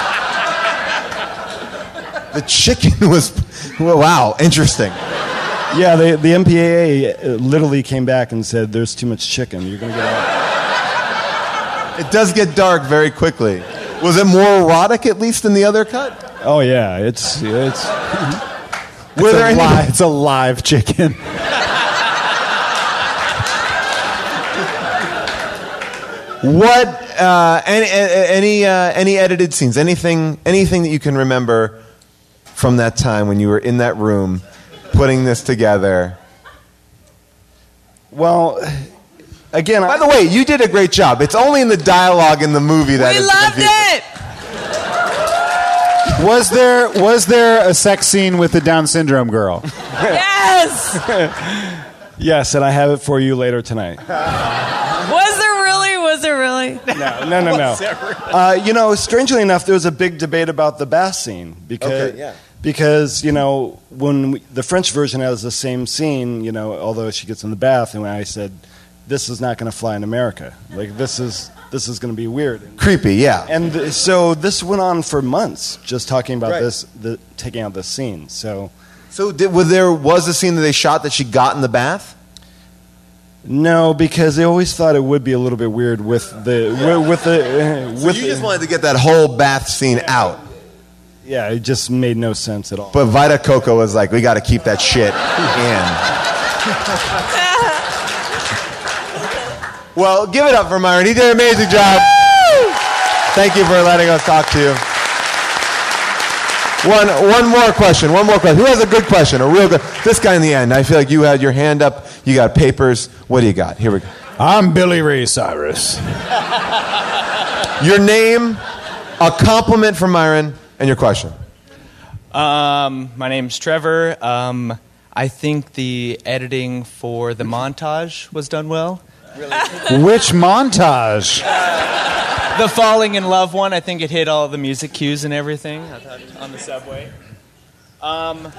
The chicken was, wow, interesting. Yeah, the, the M P A A literally came back and said, there's too much chicken. You're going to get out. It does get dark very quickly. Was it more erotic, at least, than the other cut? Oh, yeah. It's... it's Were it's, there a any- li- it's a live chicken. What, uh, any, any, uh, any edited scenes, anything, anything that you can remember from that time when you were in that room putting this together? Well, again... By the way, you did a great job. It's only in the dialogue in the movie that We is loved confusing. it. Was there was there a sex scene with the Down syndrome girl? Yes. Yes, and I have it for you later tonight. Was there really? Was there really? No, no, no, no. Uh, you know, strangely enough, there was a big debate about the bath scene because, Okay, yeah. because you know, when we, the French version has the same scene, you know, although she gets in the bath, and when I said, "This is not going to fly in America. Like this is this is going to be weird, Creepy, yeah. and th- so this went on for months, just talking about Right. this, the, taking out this scene. So. So did, was there was a scene that they shot that she got in the bath? No, because they always thought it would be a little bit weird with the with, with the uh, So with you the, just wanted to get that whole bath scene out. yeah, it just made no sense at all. But Vita Coco was like, we got to keep that shit in. Well, give it up for Myron. He did an amazing job. Thank you for letting us talk to you. One, one more question. One more question. Who has a good question? A real good. This guy in the end. I feel like you had your hand up. You got papers. What do you got? Here we go. I'm Billy Ray Cyrus. Your name, a compliment from Myron, and your question. Um, my name's Trevor. Um, I think the editing for the montage was done well. Which montage? The falling in love one. I think it hit all the music cues and everything. I thought on the subway. Um,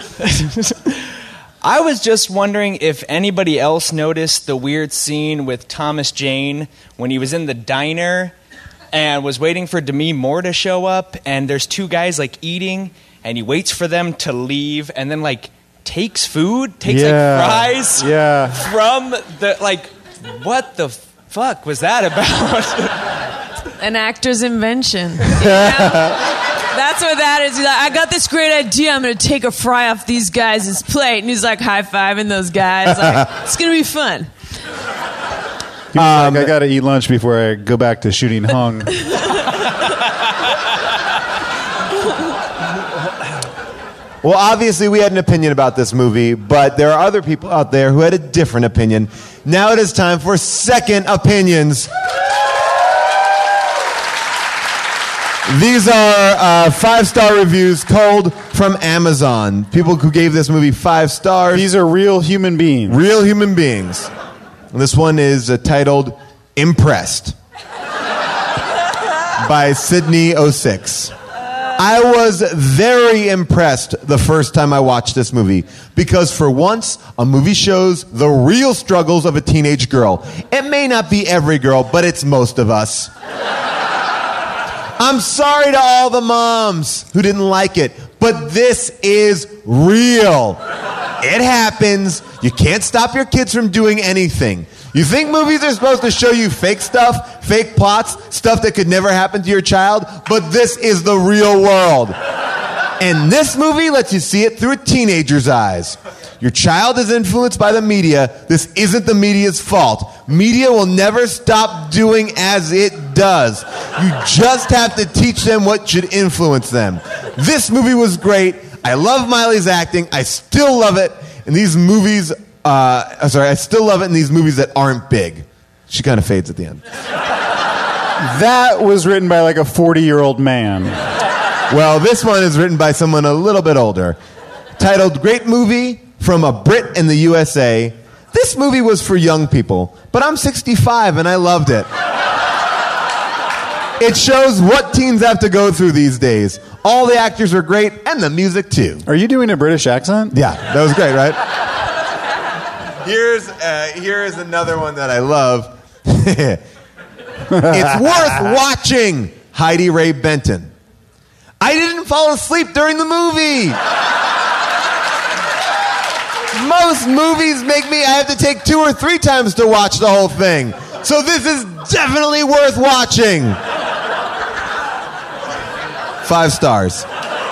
I was just wondering if anybody else noticed the weird scene with Thomas Jane when he was in the diner and was waiting for Demi Moore to show up, and there's two guys like eating, and he waits for them to leave, and then like takes food, takes Yeah. like fries Yeah. from the like. What the fuck was that about? An actor's invention. You know? That's what that is. He's like, I got this great idea. I'm going to take a fry off these guys' plate. And he's like high-fiving those guys. Like, it's going to be fun. He was like, I got to eat lunch before I go back to shooting hung. Well, obviously, we had an opinion about this movie, but there are other people out there who had a different opinion. Now it is time for second opinions. These are uh, five-star reviews culled from Amazon. People who gave this movie five stars. These are real human beings. Real human beings. And this one is uh, titled Impressed by Sydney oh six. I was very impressed the first time I watched this movie because for once, a movie shows the real struggles of a teenage girl. It may not be every girl, but it's most of us. I'm sorry to all the moms who didn't like it, but this is real. It happens. You can't stop your kids from doing anything. You think movies are supposed to show you fake stuff, fake plots, stuff that could never happen to your child, but this is the real world. And this movie lets you see it through a teenager's eyes. Your child is influenced by the media. This isn't the media's fault. Media will never stop doing as it does. You just have to teach them what should influence them. This movie was great. I love Miley's acting. I still love it in these movies. Uh, sorry, I still love it in these movies that aren't big. She kind of fades at the end. That was written by like a forty-year-old man. Well, this one is written by someone a little bit older. Titled Great Movie from a Brit in the U S A. This movie was for young people, but I'm sixty-five and I loved it. It shows what teens have to go through these days. All the actors are great, and the music too. Are you doing a British accent? Yeah, that was great, right? Here's uh, here's another one that I love. It's worth watching. Heidi Ray Benton. I didn't fall asleep during the movie. Most movies make me, I have to take two or three times to watch the whole thing. So this is definitely worth watching. Five stars.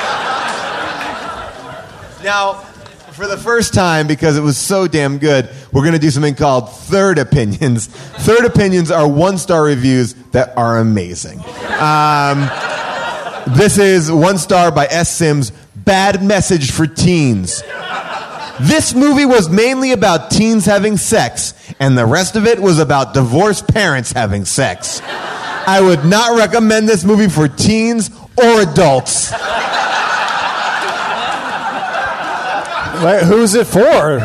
Now, for the first time, because it was so damn good, we're going to do something called Third Opinions. Third Opinions are one-star reviews that are amazing. Um, this is one star by S. Sims, Bad Message for Teens. This movie was mainly about teens having sex, and the rest of it was about divorced parents having sex. I would not recommend this movie for teens or adults. Wait, who's it for?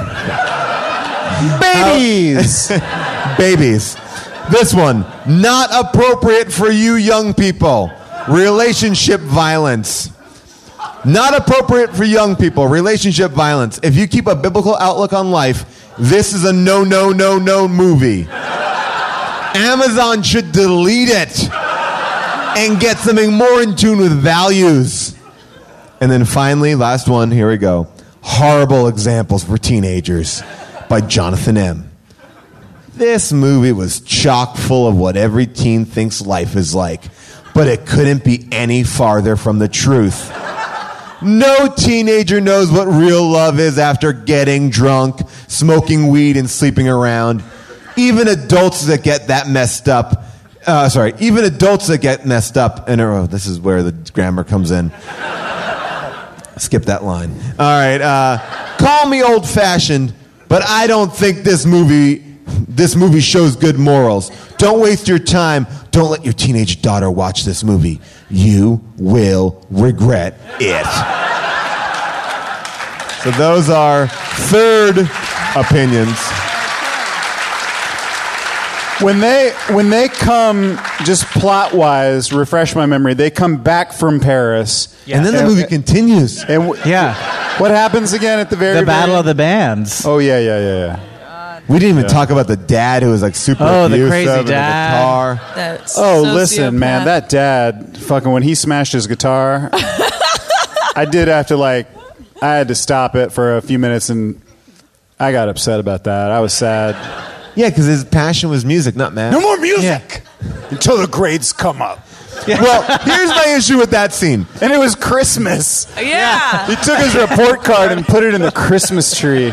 Babies! Babies. This one, not appropriate for you young people. Relationship violence. Not appropriate for young people. Relationship violence. If you keep a biblical outlook on life, this is a no, no, no, no movie. Amazon should delete it and get something more in tune with values. And then finally, last one, here we go. Horrible Examples for Teenagers by Jonathan M. This movie was chock full of what every teen thinks life is like, but it couldn't be any farther from the truth. No teenager knows what real love is after getting drunk, smoking weed, and sleeping around. Even adults that get that messed up, uh, sorry, even adults that get messed up, and oh, this is where the grammar comes in. Skip that line. All right, uh, call me old-fashioned, but I don't think this movie, this movie shows good morals. Don't waste your time. Don't let your teenage daughter watch this movie. You will regret it. So those are Third Opinions. When they when they come, just plot wise, refresh my memory. They come back from Paris, yeah. and then the movie continues. And w- yeah, what happens again at the very the Battle very of the Bands? Oh yeah, yeah, yeah, yeah. We didn't even yeah. talk about the dad who was like super oh, abusive the crazy and dad. the guitar. That's oh, sociopath. listen, man, that dad, fucking when he smashed his guitar, I did have to like, I had to stop it for a few minutes, and I got upset about that. I was sad. Yeah, because his passion was music, not math. No more music yeah. until the grades come up. Yeah. Well, here's my issue with that scene. And it was Christmas. Yeah. He took his report card and put it in the Christmas tree.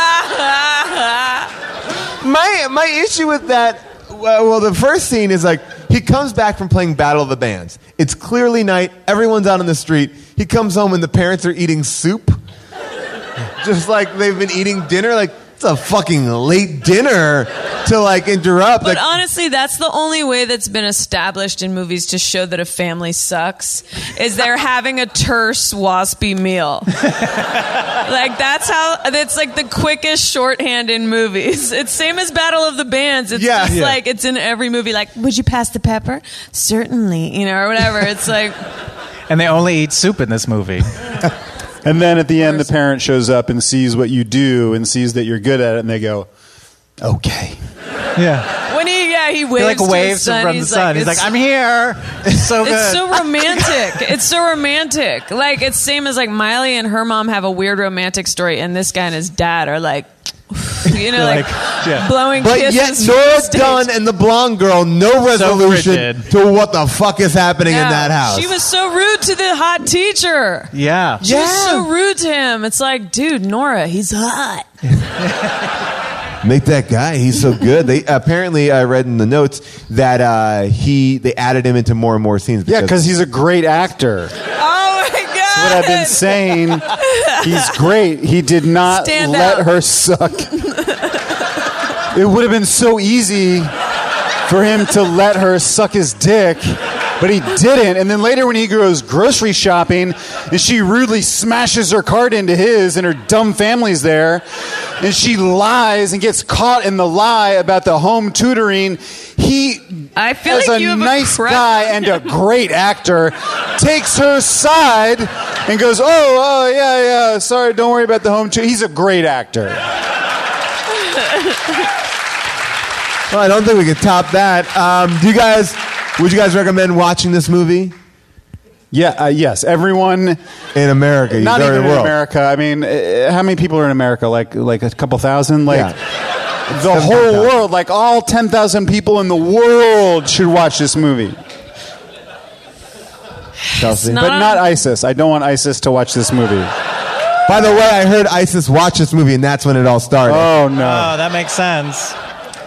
My my issue with that, well, well, the first scene is like, he comes back from playing Battle of the Bands. It's clearly night. Everyone's out on the street. He comes home and the parents are eating soup. Just like they've been eating dinner. Like, it's a fucking late dinner to like interrupt. But like, honestly, that's the only way that's been established in movies to show that a family sucks, is they're having a terse, waspy meal. Like, that's how, that's like the quickest shorthand in movies. It's same as Battle of the Bands. It's Yeah. just Yeah. like, it's in every movie. Like, would you pass the pepper? Certainly, you know, or whatever. It's like, And they only eat soup in this movie. And then at the end, the parent shows up and sees what you do and sees that you're good at it, and they go, okay. Yeah. when he, yeah, he He waves like to waves his son. from the He's sun. like, He's like, it's- I'm here. It's so good. It's so romantic. It's so romantic. Like, it's same as like Miley and her mom have a weird romantic story, and this guy and his dad are like, you know, like, blowing But kisses. yet, from Nora the stage. Dunn and the blonde girl, no resolution to what the fuck is happening in Yeah, that house. She was so rude to the hot teacher. Yeah. She was so rude to him. It's like, dude, Nora, he's hot. Make that guy. He's so good. They apparently I read in the notes that uh, he they added him into more and more scenes. Yeah, because he's a great actor. Oh my god! That's what I've been saying. He's great. He did not Stand let out. her suck. It would have been so easy for him to let her suck his dick, but he didn't. And then later when he goes grocery shopping and she rudely smashes her cart into his and her dumb family's there, and she lies and gets caught in the lie about the home tutoring, he, I feel as like a you have a nice crush guy on and a great actor, takes her side and goes, oh, oh, yeah, yeah, sorry, don't worry about the home tutoring. He's a great actor. Well, I don't think we could top that. Um, do you guys? Would you guys recommend watching this movie? Yeah. Uh, yes. Everyone in America. Not or even the in world. America. I mean, uh, how many people are in America? Like, like a couple thousand. Like Yeah. the whole world. Like all ten thousand people in the world should watch this movie. Chelsea. But not ISIS. I don't want ISIS to watch this movie. By the way, I heard ISIS watch this movie, and that's when it all started. Oh no! Oh, that makes sense.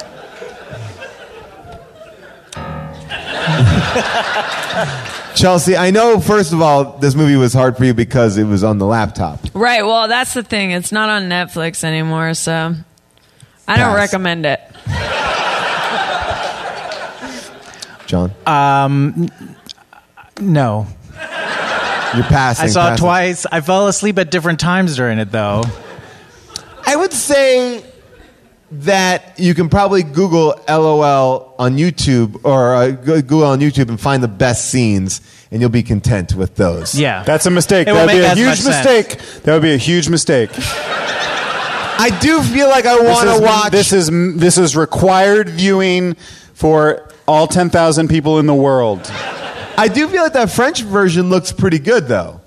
Chelsea, I know, first of all, this movie was hard for you because it was on the laptop. Right. Well, that's the thing. It's not on Netflix anymore, so I don't Pass. recommend it. John? Um, no. You're passing. I saw it passing. twice. I fell asleep at different times during it, though. I would say that you can probably Google LOL on YouTube or uh, go- Google on YouTube and find the best scenes, and you'll be content with those. Yeah. That's a mistake. It That will would be make a as huge much sense. mistake. That would be a huge mistake. I do feel like I want This to is- watch. This is this is required viewing for all ten thousand people in the world. I do feel like that French version looks pretty good, though.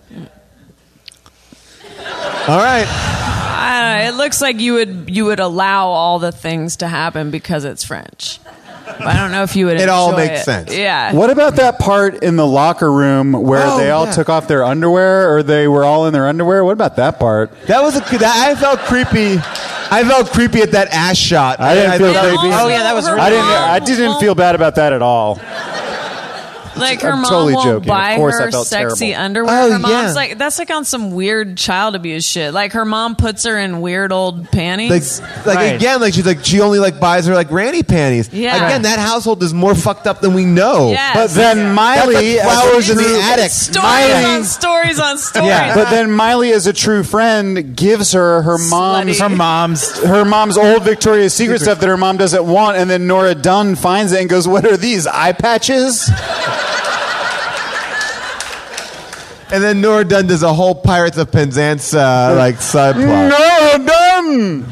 All right. I don't know. It looks like you would you would allow all the things to happen because it's French. But I don't know if you would. It all enjoy makes it. sense. Yeah. What about that part in the locker room where Oh, they all yeah. took off their underwear, or they were all in their underwear? What about that part? That was a. That, I felt creepy. I felt creepy at that ass shot. I didn't feel thought- creepy. Oh, yeah, that was really I didn't. weird. I didn't feel bad about that at all. Like her I'm mom totally won't joking. buy Of course I her felt sexy terrible. underwear. Oh, her mom's yeah. like that's like on some weird child abuse shit. Like her mom puts her in weird old panties. Like, like Right. again, like she's like she only like buys her like granny panties. Yeah. Again, that household is more fucked up than we know. Yes. But then Miley, That's like as a flowers in the true- attic. stories Miley- on stories on stories. Yeah, but then Miley, as a true friend, gives her her mom's Slutty. Her mom's. her mom's old Victoria's Secret stuff that her mom doesn't want, and then Nora Dunn finds it and goes, "What are these eye patches?" And then Nora Dunn does a whole Pirates of Penzance uh, like subplot. Nora Dunn.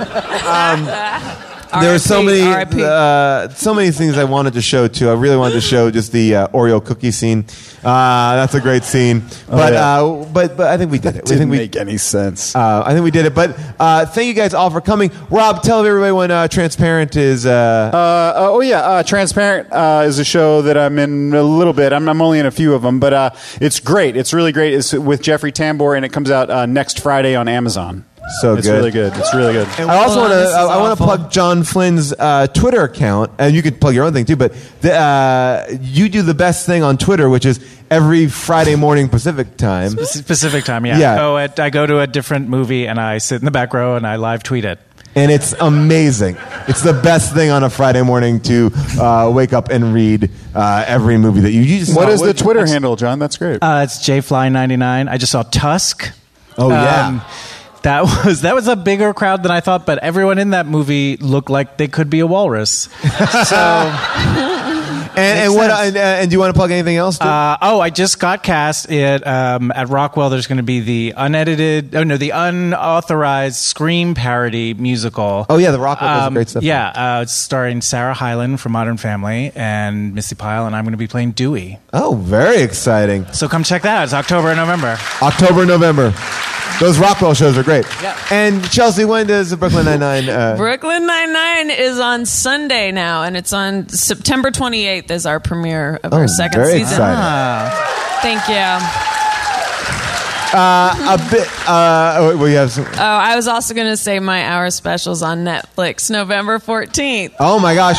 There were so R I P, many, R I P. uh, so many things I wanted to show too. I really wanted to show just the uh, Oreo cookie scene. Uh, that's a great scene. But, yeah. uh, but but I think we did it. We Didn't think we, make any sense. uh, I think we did it. But uh, thank you guys all for coming. Rob, tell everybody when uh, Transparent is. Uh, Uh, oh yeah, uh, Transparent uh, is a show that I'm in a little bit. I'm, I'm only in a few of them, but uh, it's great. It's really great. It's with Jeffrey Tambor, and it comes out uh, next Friday on Amazon. so It's good. really good. It's really good. I also Hold want on, to. this is I, I want to awful. plug John Flynn's uh, Twitter account, and you could plug your own thing too. But the, uh, you do the best thing on Twitter, which is every Friday morning Pacific time. Pacific time, yeah. Yeah. I go, at, I go to a different movie and I sit in the back row and I live tweet it. And it's amazing. It's the best thing on a Friday morning to uh, wake up and read uh, every movie that you, you just. What saw. is the Twitter handle, John? That's great. Uh, it's J Fly ninety-nine. I just saw Tusk. Oh yeah. Um, that was that was a bigger crowd than I thought, but everyone in that movie looked like they could be a walrus. So, and and what? And, uh, and do you want to plug anything else? Dude? uh, oh, I just got cast it um, at Rockwell. There's going to be the unedited, oh no, the unauthorized Scream parody musical. oh yeah, the Rockwell does Um, great stuff. Yeah, uh, it's starring Sarah Hyland from Modern Family and Missy Pyle, and I'm going to be playing Dewey. Oh, very exciting. So come check that out. It's October and November. October, November. Those Rockwell shows are great. Yeah. And Chelsea, when does Brooklyn Nine-Nine... Uh, Brooklyn Nine-Nine is on Sunday now, and it's on September twenty-eighth is our premiere of Oh, our second very season. exciting. Ah. Thank you. Uh, a bit. Uh, we have some. Oh, I was also going to say my hour specials on Netflix, November fourteenth. Oh my gosh!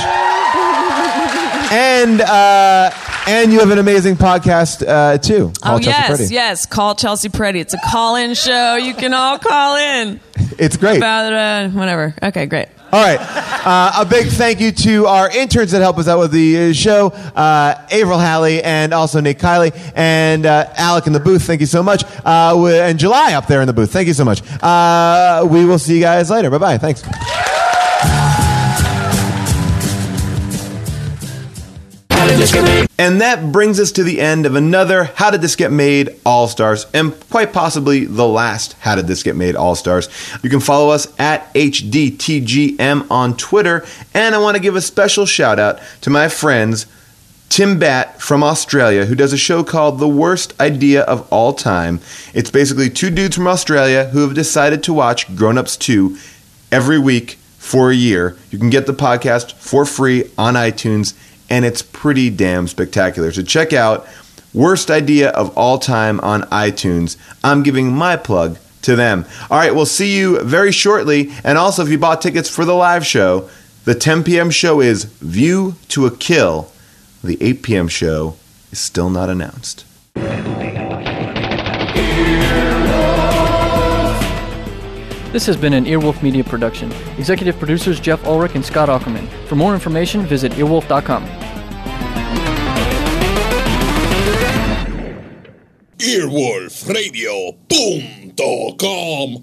and uh, and you have an amazing podcast uh, too. Oh Chelsea yes, Peretti. yes. Call Chelsea Peretti. It's a call-in show. You can all call in. It's great. About uh, whatever. Okay, great. All right. Uh, a big thank you to our interns that help us out with the uh, show, uh, Avril Halley and also Nick Kiley and uh, Alec in the booth. Thank you so much. Uh, we- and July up there in the booth. Thank you so much. Uh, we will see you guys later. Bye-bye. Thanks. And that brings us to the end of another How Did This Get Made All-Stars, and quite possibly the last How Did This Get Made All-Stars. You can follow us at H D T G M on Twitter, and I want to give a special shout out to my friends Tim Batt from Australia, who does a show called The Worst Idea of All Time. It's basically two dudes from Australia who have decided to watch Grown Ups two every week for a year. You can get the podcast for free on iTunes, and it's pretty damn spectacular. So check out Worst Idea of All Time on iTunes. I'm giving my plug to them. All right, we'll see you very shortly. And also, if you bought tickets for the live show, the ten p.m. show is View to a Kill. The eight p.m. show is still not announced. This has been an Earwolf Media production. Executive producers Jeff Ulrich and Scott Ackerman. For more information, visit earwolf dot com. earwolf radio punto com.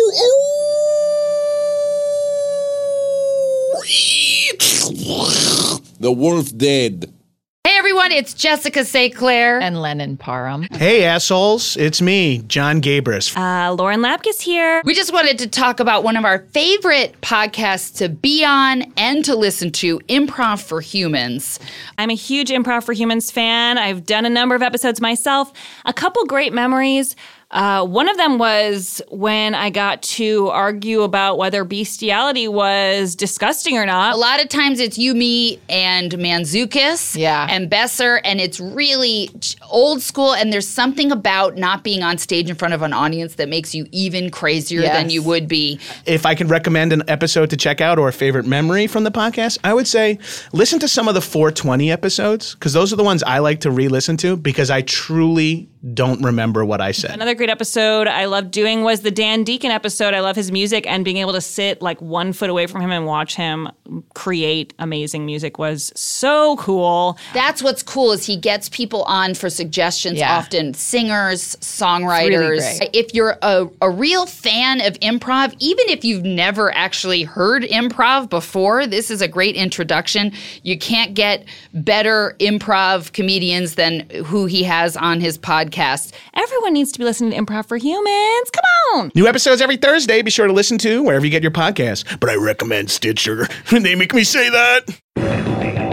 The wolf dead. Hey everyone, it's Jessica Saint Clair and Lennon Parham. Hey assholes, it's me, John Gabris. Uh, Lauren Lapkus here. We just wanted to talk about one of our favorite podcasts to be on and to listen to, Improv for Humans. I'm a huge Improv for Humans fan. I've done a number of episodes myself. A couple great memories. Uh, one of them was when I got to argue about whether bestiality was disgusting or not. A lot of times it's you, me, and Manzukis yeah. and Besser, and it's really old school, and there's something about not being on stage in front of an audience that makes you even crazier yes. than you would be. If I could recommend an episode to check out or a favorite memory from the podcast, I would say listen to some of the four twenty episodes, because those are the ones I like to re-listen to, because I truly don't remember what I said. Another great episode I loved doing was the Dan Deacon episode. I love his music, and being able to sit like one foot away from him and watch him create amazing music was so cool. That's what's cool is he gets people on for suggestions, yeah. often singers, songwriters. Really if you're a, a real fan of improv, even if you've never actually heard improv before, this is a great introduction. You can't get better improv comedians than who he has on his podcast. Everyone needs to be listening to Improv for Humans. Come on. New episodes every Thursday. Be sure to listen to wherever you get your podcasts. But I recommend Stitcher. They make me say that.